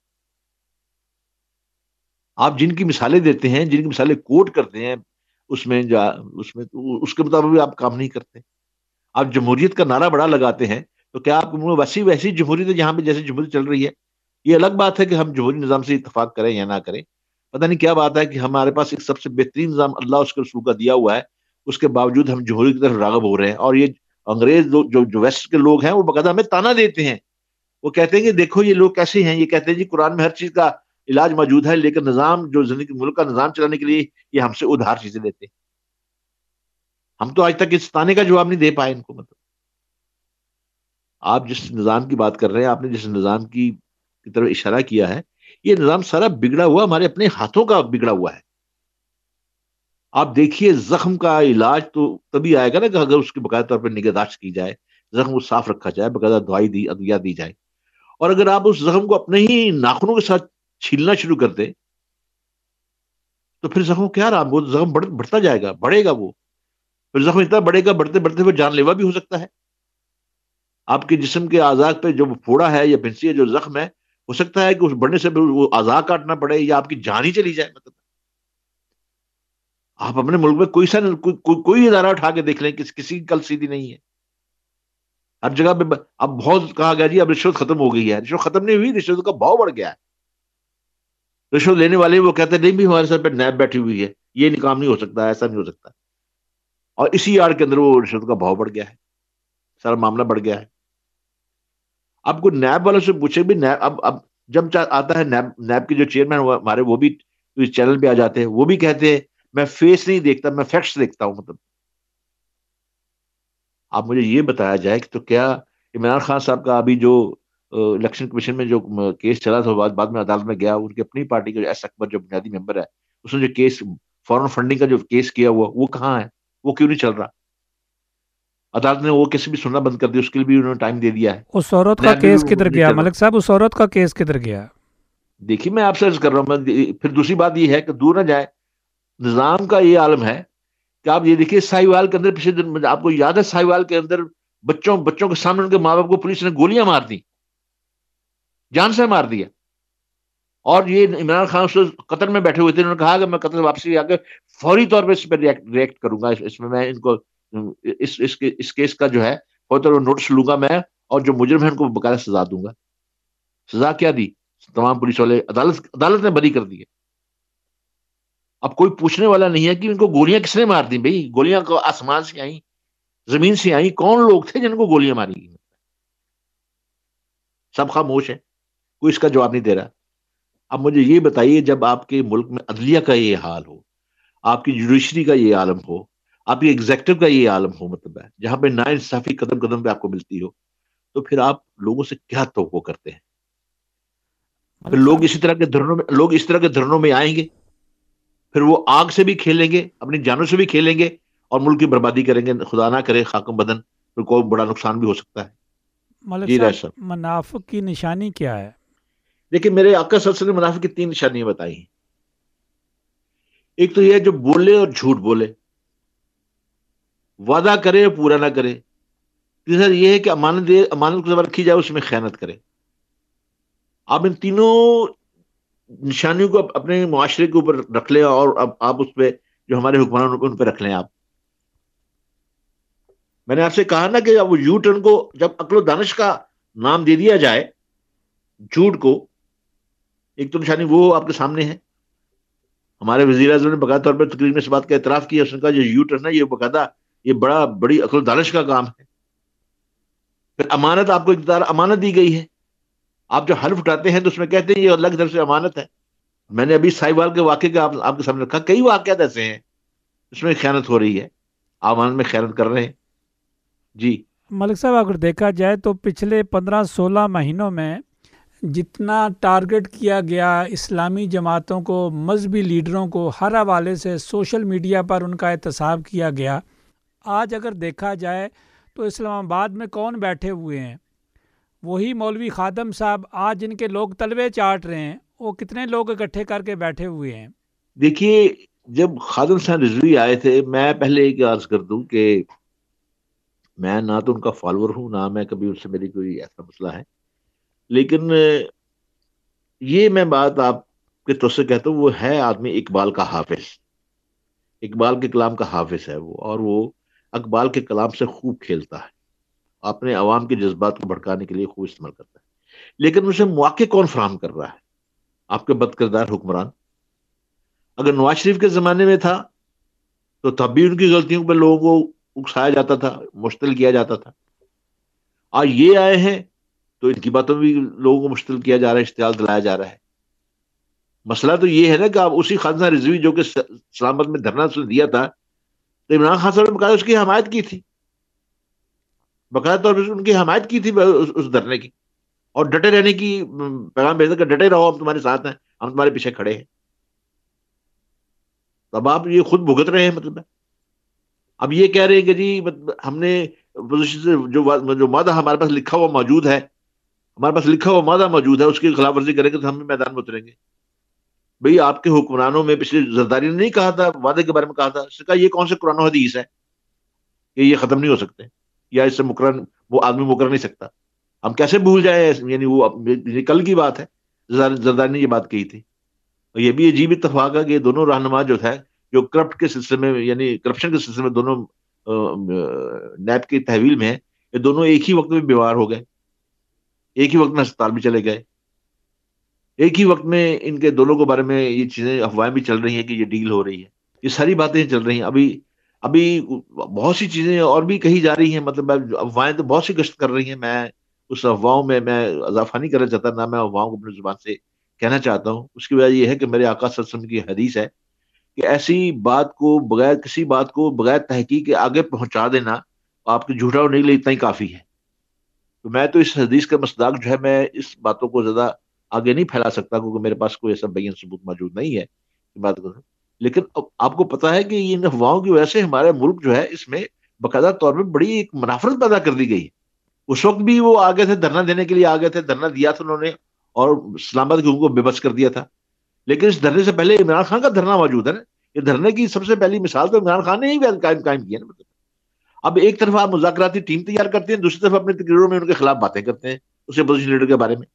آپ جن کی مثالیں دیتے ہیں، جن کی مثالیں کوٹ کرتے ہیں، اس میں جا اس میں اس کے مطابق بھی آپ کام نہیں کرتے. آپ جمہوریت کا نعرہ بڑا لگاتے ہیں، تو کیا آپ ویسی ویسی جمہوریت ہے جہاں پہ جیسے جمہوریت چل رہی ہے؟ یہ الگ بات ہے کہ ہم جمہوری نظام سے اتفاق کریں یا نہ کریں. پتہ نہیں کیا بات ہے کہ ہمارے پاس ایک سب سے بہترین نظام اللہ اس کے رسول کا دیا ہوا ہے، اس کے باوجود ہم جمہوریت کی طرف راغب ہو رہے ہیں. اور یہ انگریز جو جو ویسٹ کے لوگ ہیں، وہ باقاعدہ ہمیں تانا دیتے ہیں. وہ کہتے ہیں کہ دیکھو یہ لوگ کیسے ہیں، یہ کہتے ہیں جی قرآن میں ہر چیز کا علاج موجود ہے، لیکن نظام جو زندگی ملک کا نظام چلانے کے لیے یہ ہم سے ادھار چیزیں لیتے ہیں. ہم تو آج تک اس تانے کا جواب نہیں دے پائے ان کو. مطلب آپ جس نظام کی بات کر رہے ہیں، آپ نے جس نظام کی کی طرف اشارہ کیا ہے، یہ نظام سارا بگڑا ہوا ہمارے اپنے ہاتھوں کا بگڑا ہوا ہے. آپ دیکھیے زخم کا علاج تو تبھی آئے گا نا کہ اگر اس کی باقاعدہ طور پر نگہداشت کی جائے، زخم کو صاف رکھا جائے، باقاعدہ دوائی دی ادویات دی جائے. اور اگر آپ اس زخم کو اپنے ہی ناخنوں کے ساتھ چھیلنا شروع کر دیں، تو پھر زخم کیا رہا، وہ زخم بڑھتا جائے گا، بڑھے گا. وہ پھر زخم اتنا بڑھے گا، بڑھتے بڑھتے وہ جان لیوا بھی ہو سکتا ہے. آپ کے جسم کے اعضاء پہ جو پھوڑا ہے یا پھنسی ہے، جو زخم ہے، ہو سکتا ہے کہ اس بڑھنے سے وہ اعضاء کاٹنا پڑے یا آپ کی جان ہی چلی جائے. مطلب آپ اپنے ملک میں کوئی سا کوئی, کوئی, کوئی ادارہ اٹھا کے دیکھ لیں، کس, کسی کی کل سیدھی نہیں ہے. ہر جگہ پہ اب بہت کہا گیا جی اب رشوت ختم ہو گئی ہے. رشوت ختم نہیں ہوئی، رشوت کا بھاؤ بڑھ گیا ہے. رشوت لینے والے وہ کہتے ہیں نہیں بھی ہمارے سر پہ نیب بیٹھی ہوئی ہے، یہ کام نہیں ہو سکتا، ایسا نہیں ہو سکتا. اور اسی آڑ کے اندر وہ رشوت کا بھاؤ بڑھ گیا ہے، سارا معاملہ بڑھ گیا ہے. اب کو نیب والوں سے پوچھے بھی، نیب اب اب جب آتا ہے نیب نیب کے جو چیئرمین ہمارے، وہ بھی اس چینل پہ آ جاتے ہیں، وہ بھی کہتے ہیں میں فیس نہیں دیکھتا، میں فیکٹس دیکھتا ہوں. مطلب آپ مجھے یہ بتایا جائے کہ تو کیا عمران خان صاحب کا ابھی جو الیکشن کمیشن میں جو کیس چلا تھا، بعد میں عدالت میں گیا، ان کی اپنی پارٹی کا ایس اکبر جو بنیادی ممبر ہے، اس نے جو کیس فارن فنڈنگ کا جو کیس کیا ہوا، وہ کہاں ہے؟ وہ کیوں نہیں چل رہا؟ عدالت نے وہ کیس بھی سننا بند کر دیا، اس کے لیے بھی انہوں نے ٹائم دے دیا ہے. اس عورت کا کیس کدھر گیا ملک صاحب؟ اس عورت کا کیس کدھر گیا؟ دیکھیے میں آپ سے عرض کر رہا ہوں. پھر دوسری بات یہ ہے کہ دور نہ جائے، نظام کا یہ عالم ہے کہ آپ یہ دیکھیے ساہیوال کے اندر پچھلے دن آپ کو یاد ہے، ساہیوال کے اندر بچوں بچوں کے سامنے ان کے ماں باپ کو پولیس نے گولیاں مار دی، جان سے مار دیا. اور یہ عمران خان سے قطر میں بیٹھے ہوئے تھے، انہوں نے کہا کہ میں قطر واپسی آ کے فوری طور پہ اس پہ ریئیکٹ کروں گا، اس میں میں ان کو اس اس کے اس کیس کا جو ہے فوری طور پر نوٹس لوں گا میں، اور جو مجرم ہے ان کو باقاعدہ سزا دوں گا. سزا کیا دی؟ تمام پولیس والے عدالت عدالت نے بری کر دی ہے. اب کوئی پوچھنے والا نہیں ہے کہ ان کو گولیاں کس نے مار دی. بھائی گولیاں کو آسمان سے آئیں، زمین سے آئیں، کون لوگ تھے جن کو گولیاں ماری گئی؟ سب خاموش ہے، کوئی اس کا جواب نہیں دے رہا. اب مجھے یہ بتائیے، جب آپ کے ملک میں عدلیہ کا یہ حال ہو، آپ کی جوڈیشری کا یہ عالم ہو، آپ کی ایگزیکٹو کا یہ عالم ہو، مطلب ہے جہاں پہ نا انصافی قدم قدم پہ آپ کو ملتی ہو، تو پھر آپ لوگوں سے کیا توقع کرتے ہیں؟ پھر لوگ اسی طرح کے دھرنوں میں لوگ اس طرح کے دھرنوں میں آئیں گے، پھر وہ آگ سے بھی کھیلیں گے، اپنی جانوں سے بھی کھیلیں گے، اور ملک کی بربادی کریں گے. خدا نہ کرے خاکم بدن، پھر کوئی بڑا نقصان بھی ہو سکتا ہے. ملک جی صاحب، صاحب منافق کی نشانی کیا ہے؟ دیکھیں میرے آقا صلی اللہ علیہ وسلم نے منافق کی تین نشانیاں بتائی ہیں. ایک تو یہ جو بولے اور جھوٹ بولے، وعدہ کرے اور پورا نہ کرے. تیسرا یہ ہے کہ امانت دے، امانت کو جب رکھی جائے اس میں خیانت کرے. آپ ان تینوں نشانیوں کو اپنے معاشرے کے اوپر رکھ لیں، اور اب آپ اس پہ جو ہمارے حکمران ان پہ رکھ لیں. آپ میں نے آپ سے کہا نا کہ اب یو ٹرن کو جب عقل و دانش کا نام دے دیا جائے جھوٹ کو، ایک تو نشانی وہ آپ کے سامنے ہے. ہمارے وزیر اعظم نے باقاعدہ طور پر تقریر میں اس بات کا اعتراف کیا، اس نے کہا یہ یو ٹرن ہے، یہ باقاعدہ یہ بڑا بڑی عقل و دانش کا کام ہے. پھر امانت، آپ کو اقتدار امانت دی گئی ہے، آپ جو حلف اٹھاتے ہیں تو اس میں کہتے ہیں یہ اللہ کی طرف سے امانت ہے. میں نے ابھی ساہیوال کے واقعے کا آپ, آپ کے سامنے رکھا، کئی واقعات ایسے ہیں اس میں خیانت ہو رہی ہے، آپ امانت میں خیانت کر رہے ہیں. جی ملک صاحب اگر دیکھا جائے تو پچھلے پندرہ سولہ مہینوں میں جتنا ٹارگٹ کیا گیا اسلامی جماعتوں کو، مذہبی لیڈروں کو، ہر حوالے سے سوشل میڈیا پر ان کا احتساب کیا گیا، آج اگر دیکھا جائے تو اسلام آباد میں کون بیٹھے ہوئے ہیں؟ وہی مولوی خادم صاحب. آج جن کے لوگ تلوے چاٹ رہے ہیں وہ کتنے لوگ اکٹھے کر کے بیٹھے ہوئے ہیں؟ دیکھیے، جب خادم صاحب رضوی آئے تھے، میں پہلے ایک عرض کر دوں کہ میں نہ تو ان کا فالوور ہوں، نہ میں کبھی ان سے میری کوئی ایسا مسئلہ ہے، لیکن یہ میں بات آپ کے تو سے کہتا ہوں، وہ ہے آدمی اقبال کا حافظ، اقبال کے کلام کا حافظ ہے وہ، اور وہ اقبال کے کلام سے خوب کھیلتا ہے، اپنے عوام کے جذبات کو بھڑکانے کے لیے خوب استعمال کرتا ہے. لیکن اسے مواقع کون فراہم کر رہا ہے؟ آپ کے بد کردار حکمران. اگر نواز شریف کے زمانے میں تھا تو تب بھی ان کی غلطیوں پر لوگوں کو اکسایا جاتا تھا، مشتل کیا جاتا تھا. آج یہ آئے ہیں تو ان کی باتوں بھی لوگوں کو مشتل کیا جا رہا ہے، اشتعال دلایا جا رہا ہے. مسئلہ تو یہ ہے نا کہ آپ اسی خادم رضوی جو کہ سلامت میں دھرنا اس نے دیا تھا، تو عمران خان صاحب نے بقاعدہ اس کی حمایت کی تھی، باقاعدہ طور پر ان کی حمایت کی تھی اس دھرنے کی، اور ڈٹے رہنے کی پیغام بھیجا کہ ڈٹے رہو، ہم تمہارے ساتھ ہیں، ہم تمہارے پیچھے کھڑے ہیں. اب آپ یہ خود بھگت رہے ہیں. مطلب اب یہ کہہ رہے ہیں کہ جی ہم نے جو جو مادہ ہمارے پاس لکھا ہوا موجود ہے، ہمارے پاس لکھا ہوا مادہ موجود ہے، اس کی خلاف ورزی کریں گے تو ہم میدان میں اتریں گے. بھئی آپ کے حکمرانوں میں پچھلے زرداری نے نہیں کہا تھا، وعدے کے بارے میں کہا تھا، اس نے کہا یہ کون سے قرآن و حدیث ہے کہ یہ ختم نہیں ہو سکتے، یا اس سے مکر وہ آدمی مکر نہیں سکتا. ہم کیسے بھول جائیں؟ یعنی وہ کل کی بات ہے، زرداری نے یہ بات کہی تھی. اور یہ بھی عجیب اتفاق ہے کہ دونوں رہنما جو ہے، جو کرپٹ کے سلسلے میں، یعنی کرپشن کے سلسلے میں دونوں نیب کی تحویل میں ہیں، یہ دونوں ایک ہی وقت میں بیمار ہو گئے، ایک ہی وقت میں ہسپتال بھی چلے گئے، ایک ہی وقت میں ان کے دونوں کے بارے میں یہ چیزیں افواہیں بھی چل رہی ہیں کہ یہ ڈیل ہو رہی ہے. یہ ساری باتیں چل رہی ہیں. ابھی ابھی بہت سی چیزیں اور بھی کہی جا رہی ہیں. مطلب افواہیں تو بہت سی گشت کر رہی ہیں. میں اس افواہوں میں میں اضافہ نہیں کرنا چاہتا، نہ میں افواہوں کو اپنی زبان سے کہنا چاہتا ہوں. اس کی وجہ یہ ہے کہ میرے آقا صلی اللہ علیہ وسلم کی حدیث ہے کہ ایسی بات کو بغیر کسی بات کو بغیر تحقیق کے آگے پہنچا دینا آپ کی جھوٹا نہیں لے اتنا ہی کافی ہے. تو میں تو اس حدیث کا مصداق جو ہے، میں اس باتوں کو زیادہ آگے نہیں پھیلا سکتا کیونکہ میرے پاس کوئی ایسا بیان ثبوت موجود نہیں ہے بات کو. لیکن آپ کو پتا ہے کہ ان افواہوں کی وجہ سے ہمارے ملک جو ہے اس میں باقاعدہ طور پہ بڑی ایک منافرت پیدا کر دی گئی. اس وقت بھی وہ آگے تھے دھرنا دینے کے لیے، آگے تھے، دھرنا دیا تھا انہوں نے اور اسلام آباد کے حکومت کو بے بس کر دیا تھا. لیکن اس دھرنے سے پہلے عمران خان کا دھرنا موجود ہے نا. یہ دھرنے کی سب سے پہلی مثال تو عمران خان نے ہی قائم قائم کی ہے نا. مطلب اب ایک طرف آپ مذاکراتی ٹیم تیار کرتے ہیں، دوسری طرف اپنے تقریروں میں ان کے خلاف باتیں کرتے ہیں، اسے اپوزیشن لیڈر کے بارے میں،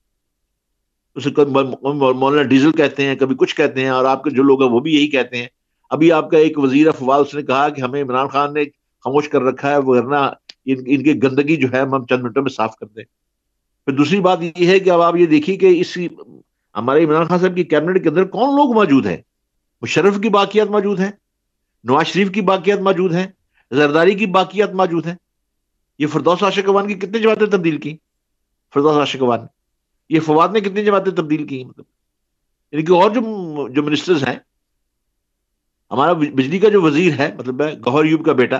اسے مولانا ڈیزل کہتے ہیں، کبھی کچھ کہتے ہیں، اور آپ کے جو لوگ ہیں وہ بھی یہی کہتے ہیں. ابھی آپ کا ایک وزیر افواہ اس نے کہا کہ ہمیں عمران خان نے خاموش کر رکھا ہے، ورنہ ان کی گندگی جو ہے ہم چند منٹوں میں صاف کر دیں. پھر دوسری بات یہ ہے کہ اب آپ یہ دیکھیے کہ اس ہمارے عمران خان صاحب کی کیبنٹ کے اندر کون لوگ موجود ہیں. مشرف کی باقیات موجود ہیں، نواز شریف کی باقیات موجود ہیں، زرداری کی باقیات موجود ہیں. یہ فردوس عاشقوان کی کتنی جماعتیں تبدیل کی؟ فردوس عاشقوان نے. یہ فواد نے کتنی جماعتیں تبدیل کی؟ مطلب یعنی کہ اور جو جو منسٹرز ہیں، ہمارا بجلی کا جو وزیر ہے مطلب گوہر ایوب کا بیٹا،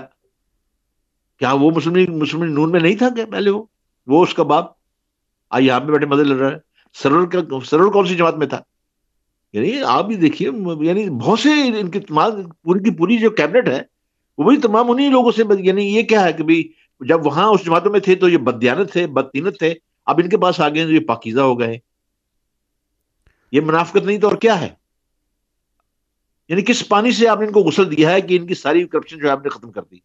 کیا وہ مسلم مسلم نون میں نہیں تھا کیا پہلے؟ وہ وہ اس کا باپ آج یہاں پہ بیٹھے مزے لڑ رہا ہے. سرور کا سرور کون سی جماعت میں تھا؟ یعنی آپ بھی دیکھیے، یعنی بہت سے ان کی تمام پوری کی پوری جو کیبنٹ ہے وہ بھی تمام انہی لوگوں سے. یعنی یہ کیا ہے کہ بھی جب وہاں اس جماعتوں میں تھے تو یہ بددیانت تھے، بدتینت تھے، اب ان کے پاس آ گئے تو یہ پاکیزہ ہو گئے. یہ منافقت نہیں تو اور کیا ہے؟ یعنی کس پانی سے آپ نے ان کو غسل دیا ہے کہ ان کی ساری کرپشن جو ہے آپ نے ختم کر دی؟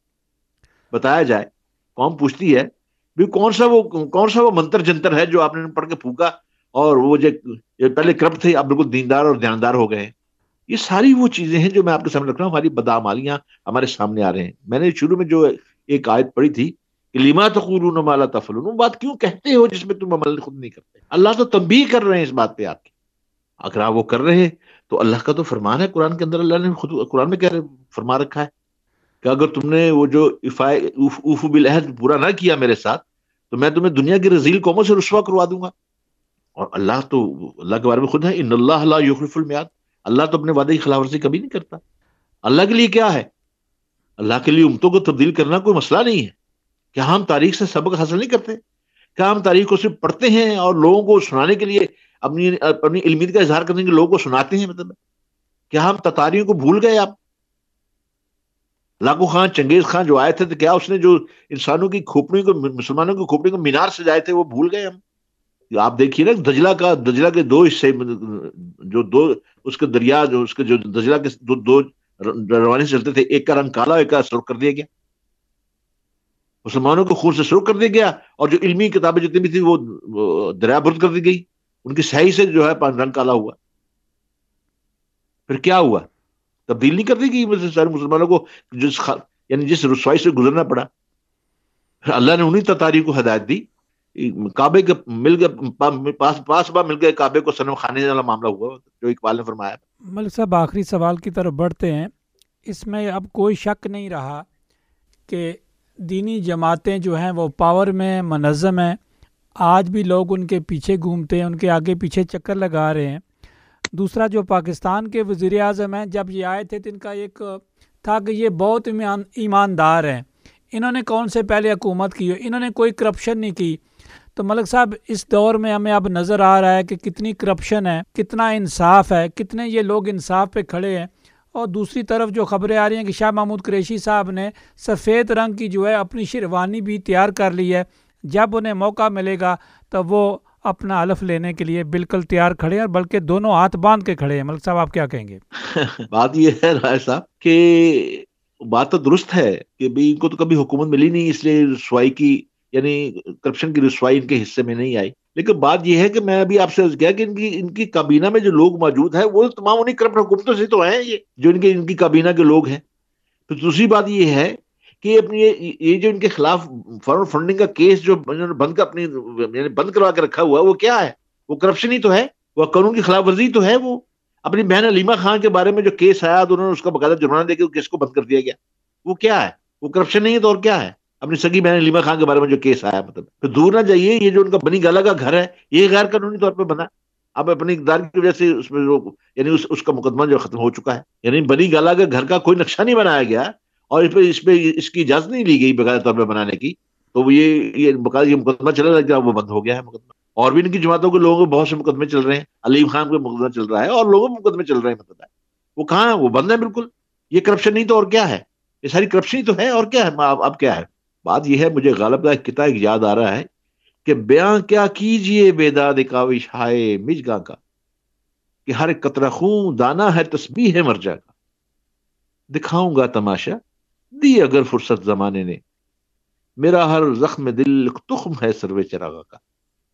بتایا جائے. قوم پوچھتی ہے بھی کون سا وہ کون سا وہ منتر جنتر ہے جو آپ نے پڑھ کے پھونکا اور وہ جو پہلے کرپٹ تھے اب بالکل دیندار اور دھیاندار ہو گئے. یہ ساری وہ چیزیں ہیں جو میں آپ کے سامنے رکھ رہا ہوں. ہماری بدعمالیاں ہمارے سامنے آ رہے ہیں. میں نے شروع میں جو ایک آیت پڑھی تھی کہ لما تقولون ما لا تفعلون، وہ بات کیوں کہتے ہو جس میں تم عمل خود نہیں کرتے؟ اللہ تو تنبیہ کر رہے ہیں اس بات پہ آپ کی. اگر آپ وہ کر رہے ہیں تو اللہ کا تو فرمان ہے قرآن کے اندر، اللہ نے خود قرآن میں کیا فرما رکھا ہے کہ اگر تم نے وہ جو اوفو بالعہد پورا نہ کیا میرے ساتھ تو میں تمہیں دنیا کی رذیل قوموں سے رسوا کروا دوں گا. اور اللہ تو اللہ کے بارے میں خود ہے ان اللہ لا یخلف المیعاد، اللہ تو اپنے وعدے کی خلاف ورزی کبھی نہیں کرتا. اللہ کے لیے کیا ہے؟ اللہ کے لیے امتوں کو تبدیل کرنا کوئی مسئلہ نہیں ہے. کیا ہم تاریخ سے سبق حاصل نہیں کرتے؟ کیا ہم تاریخ کو صرف پڑھتے ہیں اور لوگوں کو سنانے کے لیے اپنی اپنی علمیت کا اظہار کرنے کے لیے لوگوں کو سناتے ہیں؟ مطلب کیا ہم تتاریوں کو بھول گئے؟ آپ لاکھو خان چنگیز خان جو آئے تھے تو کیا اس نے جو انسانوں کی کھوپڑی کو، مسلمانوں کی کھوپڑی کو مینار سجائے تھے وہ بھول گئے ہم؟ آپ دیکھیے نا دجلہ کا، دجلہ کے دو حصے، جو دو اس کے دریا، جو اس کے جو دجلہ کے دو دو روانی سے چلتے تھے، ایک کا رنگ کالا ایک کا سرخ کر دیا گیا، مسلمانوں کو خون سے سرخ کر دیا گیا، اور جو علمی کتابیں جتنی بھی تھی وہ دریا برد کر دی گئی، ان کی سیاہی سے جو ہے رنگ کالا ہوا. پھر کیا ہوا؟ تبدیل نہیں کر دی گئی سارے مسلمانوں کو جس خ... یعنی جس رسوائی سے گزرنا پڑا. پھر اللہ نے انہی تتاری کو ہدایت دی، کعبے کے مل گئے پاس پاس با مل گئے کعبے کو صنم خانے والا معاملہ ہوا جو اقبال نے فرمایا. ملک صاحب آخری سوال کی طرف بڑھتے ہیں. اس میں اب کوئی شک نہیں رہا کہ دینی جماعتیں جو ہیں وہ پاور میں منظم ہیں، آج بھی لوگ ان کے پیچھے گھومتے ہیں، ان کے آگے پیچھے چکر لگا رہے ہیں. دوسرا جو پاکستان کے وزیر اعظم ہیں، جب یہ آئے تھے تو ان کا ایک تھا کہ یہ بہت ایماندار ہیں، انہوں نے کون سے پہلے حکومت کی، انہوں نے کوئی کرپشن نہیں کی. تو ملک صاحب اس دور میں ہمیں اب نظر آ رہا ہے کہ کتنی کرپشن ہے، کتنا انصاف ہے، کتنے یہ لوگ انصاف پہ کھڑے ہیں. اور دوسری طرف جو خبریں آ رہی ہیں کہ شاہ محمود قریشی صاحب نے سفید رنگ کی جو ہے اپنی شیروانی بھی تیار کر لی ہے، جب انہیں موقع ملے گا تو وہ اپنا حلف لینے کے لیے بالکل تیار کھڑے ہیں، بلکہ دونوں ہاتھ باندھ کے کھڑے ہیں. ملک صاحب آپ کیا کہیں گے؟ بات یہ ہے رائے صاحب کہ بات تو درست ہے کہ بھی ان کو تو کبھی حکومت ملی نہیں، اس لیے رسوائی کی یعنی کرپشن کی رسوائی ان کے حصے میں نہیں آئی. لیکن بات یہ ہے کہ میں ابھی آپ سے کہا کہ ان کی ان کی کابینہ میں جو لوگ موجود ہیں وہ تمام انہیں کرپٹ حکومتوں سے تو ہیں، یہ جو ان کے ان کی کابینہ کے لوگ ہیں. پھر دوسری بات یہ ہے کہ اپنی یہ جو ان کے خلاف فارورڈ فنڈنگ کا کیس جو بند کا اپنی یعنی بند کروا کے رکھا ہوا ہے وہ کیا ہے؟ وہ کرپشن ہی تو ہے، وہ قانون کی خلاف ورزی تو ہے. وہ اپنی بہن علیمہ خان کے بارے میں جو کیس آیا تو انہوں نے اس کا باقاعدہ جرمانہ دے کے کیس کو بند کر دیا گیا، وہ کیا ہے؟ وہ کرپشن نہیں ہے تو اور کیا ہے؟ اپنی سگی بہن علیمہ خان کے بارے میں جو کیس آیا، مطلب پھر دور نہ جائیے، یہ جو ان کا بنی گالا کا گھر ہے یہ غیر قانونی طور پہ بنا، اب اپنی اقدار کی وجہ سے اس میں یعنی اس, اس کا مقدمہ جو ختم ہو چکا ہے. یعنی بنی گالا کے گھر کا کوئی نقشہ نہیں بنایا گیا اور اس پہ اس پہ اس کی اجازت نہیں لی گئی باقاعدہ طور پہ بنانے کی، تو وہ یہ یہ باقاعدہ یہ مقدمہ چلا رہا وہ بند ہو گیا ہے مقدمہ. اور بھی ان کی جماعتوں کے لوگوں کے بہت سے مقدمے چل رہے ہیں، علیم خان کے مقدمہ چل رہا ہے اور لوگوں کے مقدمے چل رہے ہیں، مطلب وہ کہاں ہے؟ وہ بند ہے بالکل. یہ کرپشن نہیں تو اور کیا ہے؟ یہ ساری کرپشن ہی تو ہے اور کیا ہے؟ اب کیا ہے؟ بات یہ ہے مجھے غالب کا ایک کتاب یاد آ رہا ہے کہ بیاں کیا کیجئے بیداد کاوش ہائے مجگاں کا، کہ ہر ایک قطرہ خون دانا ہے تسبیح ہے مرجع کا، دکھاؤں گا تماشا دی اگر فرصت زمانے نے، میرا ہر زخم دل تخم ہے سروے چراغا کا.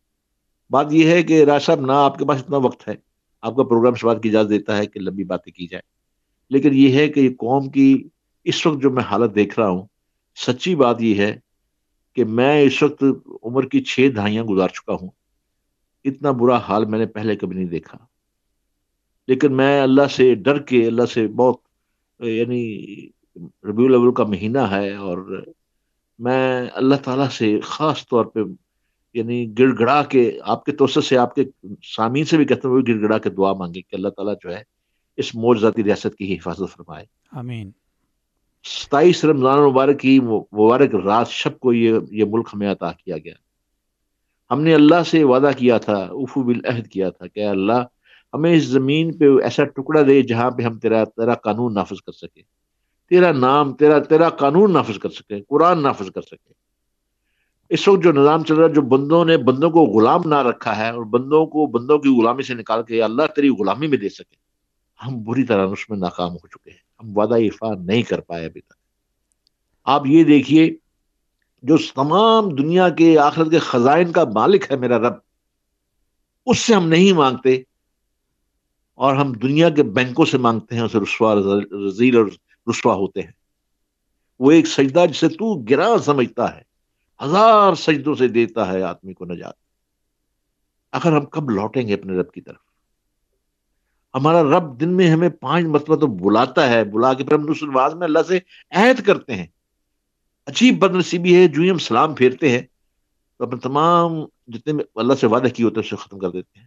بات یہ ہے کہ راج صاحب نہ آپ کے پاس اتنا وقت ہے، آپ کا پروگرام اس بات کی اجازت دیتا ہے کہ لمبی باتیں کی جائیں، لیکن یہ ہے کہ یہ قوم کی اس وقت جو میں حالت دیکھ رہا ہوں، سچی بات یہ ہے کہ میں اس وقت عمر کی چھ دہائیاں گزار چکا ہوں، اتنا برا حال میں نے پہلے کبھی نہیں دیکھا. لیکن میں اللہ سے ڈر کے، اللہ سے بہت یعنی ربیع الاول کا مہینہ ہے اور میں اللہ تعالیٰ سے خاص طور پہ یعنی گڑ گڑا کے آپ کے توسط سے آپ کے سامعین سے بھی کہتے ہیں وہ گڑ گڑا کے دعا مانگے کہ اللہ تعالیٰ جو ہے اس معجزاتی ریاست کی حفاظت فرمائے. آمین. ستائیس رمضان المبارک کی مبارک رات شب کو یہ یہ ملک ہمیں عطا کیا گیا. ہم نے اللہ سے وعدہ کیا تھا، اوفو بالعہد کیا تھا کہ اللہ ہمیں اس زمین پہ ایسا ٹکڑا دے جہاں پہ ہم تیرا تیرا قانون نافذ کر سکے، تیرا نام تیرا تیرا قانون نافذ کر سکے، قرآن نافذ کر سکے. اس وقت جو نظام چل رہا ہے، جو بندوں نے بندوں کو غلام نہ رکھا ہے اور بندوں کو بندوں کی غلامی سے نکال کے اللہ تیری غلامی میں دے سکے، ہم بری طرح اس میں ناکام ہو چکے ہیں، ہم وعدہ ایفا نہیں کر پائے ابھی تک. آپ یہ دیکھیے جو تمام دنیا کے آخرت کے خزائن کا مالک ہے میرا رب، اس سے ہم نہیں مانگتے اور ہم دنیا کے بینکوں سے مانگتے ہیں، اسے رسوا رذیل اور رسوا ہوتے ہیں. وہ ایک سجدہ جسے تو گراں سمجھتا ہے ہزار سجدوں سے دیتا ہے آدمی کو نجات. اگر ہم کب لوٹیں گے اپنے رب کی طرف؟ ہمارا رب دن میں ہمیں پانچ مرتبہ تو بلاتا ہے، بلا کے پھر ہم نصف نماز میں اللہ سے عہد کرتے ہیں. عجیب بد نصیبی ہے، جو ہی ہم سلام پھیرتے ہیں تو اپنے تمام جتنے میں اللہ سے وعدہ کیے ہوتے ہیں اسے ختم کر دیتے ہیں.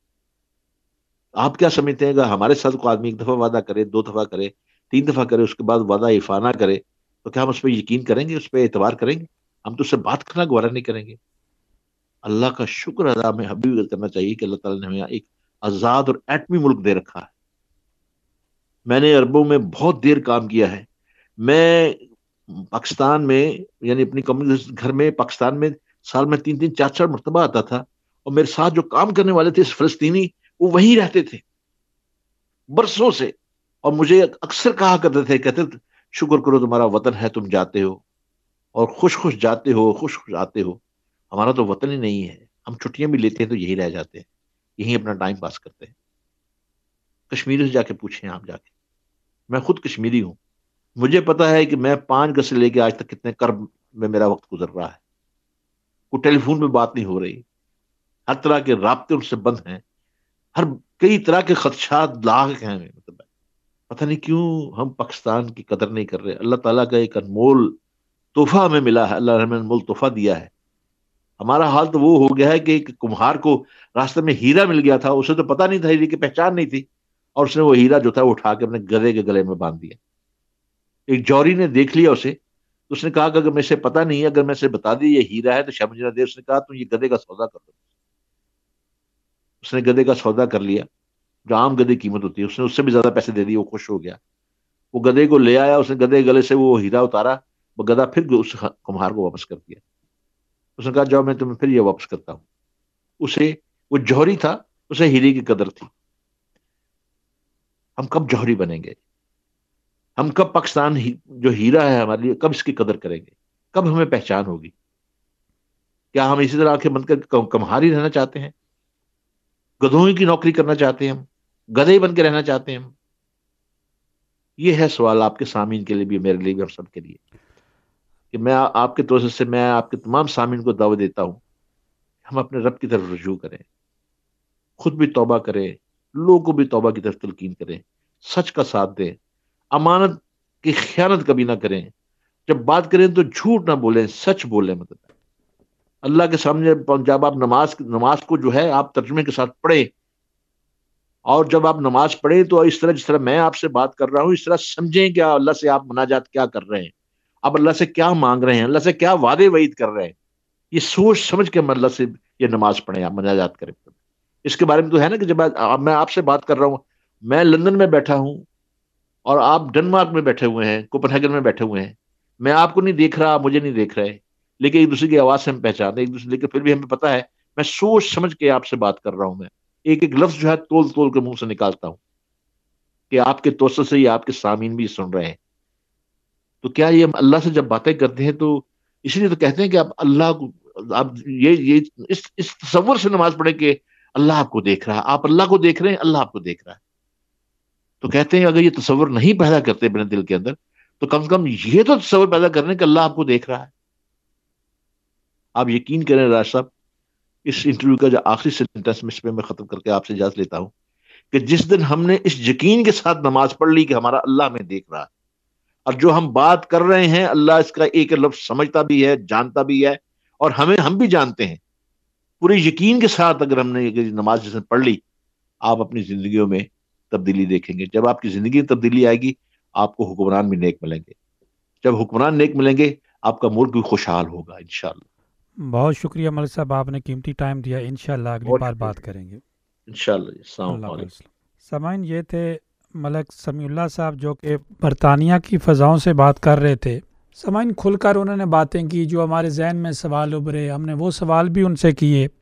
آپ کیا سمجھتے ہیں؟ اگر ہمارے ساتھ کوئی آدمی ایک دفعہ وعدہ کرے، دو دفعہ کرے، تین دفعہ کرے، اس کے بعد وعدہ ایفا نہ کرے، تو کیا ہم اس پہ یقین کریں گے، اس پہ اعتبار کریں گے؟ ہم تو اس سے بات کرنا گوارا نہیں کریں گے. اللہ کا شکر ادا ہمیں حبیب کرنا چاہیے کہ اللہ تعالیٰ نے ہمیں ایک آزاد اور ایٹمی ملک دے رکھا ہے. میں نے عربوں میں بہت دیر کام کیا ہے. میں پاکستان میں یعنی اپنی کمیونٹی گھر میں پاکستان میں سال میں تین تین چار چار مرتبہ آتا تھا، اور میرے ساتھ جو کام کرنے والے تھے فلسطینی، وہ وہیں رہتے تھے برسوں سے، اور مجھے اکثر کہا کرتے تھے، کہتے تھے شکر کرو تمہارا وطن ہے، تم جاتے ہو اور خوش خوش جاتے ہو، خوش خوش آتے ہو. ہمارا تو وطن ہی نہیں ہے. ہم چھٹیاں بھی لیتے ہیں تو یہی رہ جاتے ہیں، یہیں اپنا ٹائم پاس کرتے ہیں. کشمیری سے جا کے پوچھیں آپ جا کے. میں خود کشمیری ہوں، مجھے پتا ہے کہ میں پانچ گز سے لے کے آج تک کتنے کرب میں میرا وقت گزر رہا ہے. کوئی ٹیلی فون پہ بات نہیں ہو رہی، ہر طرح کے رابطے ان سے بند ہیں، ہر کئی طرح کے خدشات لاحق ہیں. مطلب پتہ نہیں کیوں ہم پاکستان کی قدر نہیں کر رہے. اللہ تعالیٰ کا ایک انمول تحفہ ہمیں ملا ہے، اللہ نے ہمیں انمول تحفہ دیا ہے. ہمارا حال تو وہ ہو گیا ہے کہ ایک کمہار کو راستے میں ہیرا مل گیا تھا، اسے تو پتہ نہیں تھا، ہیرے کی پہچان نہیں تھی، اور اس نے وہ ہیرا جو تھا وہ اٹھا کے اپنے گدھے کے گلے میں باندھ دیا. ایک جوری نے دیکھ لیا اسے، اس نے کہا کہ اگر میں سے پتہ نہیں ہے، اگر میں سے بتا دی یہ ہیرا ہے تو شاید مجھے نہ دے. اس نے کہا تم یہ گدھے کا سودا کر دو. اس نے گدھے کا سودا کر لیا، جو عام گدھے کی قیمت ہوتی ہے، اس نے اس سے بھی زیادہ پیسے دے دیے. وہ خوش ہو گیا، وہ گدھے کو لے آیا، اس نے گدھے گلے سے وہ ہیرا اتارا، وہ گدھا پھر اس کمہار کو واپس کر دیا. اس نے کہا جاؤ میں تمہیں پھر یہ واپس کرتا ہوں. اسے وہ جوہری تھا، اسے ہیرے کی قدر تھی. ہم کب جوہری بنیں گے؟ ہم کب پاکستان جو ہیرا ہے ہمارے لیے، کب اس کی قدر کریں گے؟ کب ہمیں پہچان ہوگی؟ کیا ہم اسی طرح آنکھیں بند کر کمہاری رہنا چاہتے ہیں؟ گدھوں کی نوکری کرنا چاہتے ہیں؟ ہم گدھے بن کے رہنا چاہتے ہیں؟ ہم یہ ہے سوال آپ کے سامعین کے لیے بھی، میرے لیے بھی، اور سب کے لیے، کہ میں آپ کے توسط سے میں آپ کے تمام سامعین کو دعوت دیتا ہوں ہم اپنے رب کی طرف رجوع کریں، خود بھی توبہ کریں، لوگوں کو بھی توبہ کی طرف تلقین کریں، سچ کا ساتھ دیں، امانت کی خیانت کبھی نہ کریں، جب بات کریں تو جھوٹ نہ بولیں، سچ بولیں. مطلب اللہ کے سامنے جب آپ نماز نماز کو جو ہے آپ ترجمے کے ساتھ پڑھیں، اور جب آپ نماز پڑھیں تو اس طرح جس طرح میں آپ سے بات کر رہا ہوں اس طرح سمجھیں کہ اللہ سے آپ مناجات کیا کر رہے ہیں، آپ اللہ سے کیا مانگ رہے ہیں، اللہ سے کیا وعدے وعید کر رہے ہیں. یہ سوچ سمجھ کے ہم اللہ سے یہ نماز پڑھیں، آپ مناجات کریں. اس کے بارے میں تو ہے نا کہ جب میں آپ سے بات کر رہا ہوں، میں لندن میں بیٹھا ہوں اور آپ ڈنمارک میں بیٹھے ہوئے ہیں، کوپن ہیگن میں بیٹھے ہوئے ہیں، میں آپ کو نہیں دیکھ رہا، مجھے نہیں دیکھ رہے، لیکن ایک دوسرے کی آواز سے ہم پہچانتے ایک دوسرے، لیکن پھر بھی ہمیں پتا ہے میں سوچ سمجھ کے آپ سے بات کر رہا ہوں. میں ایک ایک لفظ جو ہے تول تول کے منہ سے نکالتا ہوں کہ آپ کے توسط سے یہ آپ کے سامعین بھی سن رہے ہیں. تو کیا یہ ہم اللہ سے جب باتیں کرتے ہیں تو اس لیے تو کہتے ہیں کہ آپ اللہ کو آپ یہ یہ اس اس تصور سے نماز پڑھیں کہ اللہ آپ کو دیکھ رہا ہے، آپ اللہ کو دیکھ رہے ہیں، اللہ آپ کو دیکھ رہا ہے. تو کہتے ہیں اگر یہ تصور نہیں پیدا کرتے اپنے دل کے اندر تو کم سے کم یہ تو تصور پیدا کرنے کہ اللہ آپ کو دیکھ رہا ہے. آپ یقین کریں راج صاحب، اس انٹرویو کا جو آخری سینٹنس میں اس پہ میں ختم کر کے آپ سے اجازت لیتا ہوں کہ جس دن ہم نے اس یقین کے ساتھ نماز پڑھ لی کہ ہمارا اللہ ہمیں دیکھ رہا ہے، اور جو ہم بات کر رہے ہیں اللہ اس کا ایک لفظ سمجھتا بھی ہے، جانتا بھی ہے، اور ہمیں ہم بھی جانتے ہیں، پورے یقین کے ساتھ اگر ہم نے یہ نماز جس نے پڑھ لی، آپ اپنی زندگیوں میں تبدیلی دیکھیں گے. جب آپ کی زندگی میں تبدیلی آئے گی آپ کو حکمران بھی نیک ملیں گے. جب حکمران نیک ملیں گے آپ کا ملک بھی خوشحال ہوگا انشاءاللہ. بہت شکریہ ملک صاحب، آپ نے قیمتی ٹائم دیا. انشاءاللہ اگلی بار بات کریں گے انشاءاللہ. السلام اللہ علیکم. حافظ. سامعین، یہ تھے ملک سمیع اللہ صاحب جو کہ برطانیہ کی فضاؤں سے بات کر رہے تھے. سامعین، کھل کر انہوں نے باتیں کی، جو ہمارے ذہن میں سوال ابھرے ہم نے وہ سوال بھی ان سے کیے.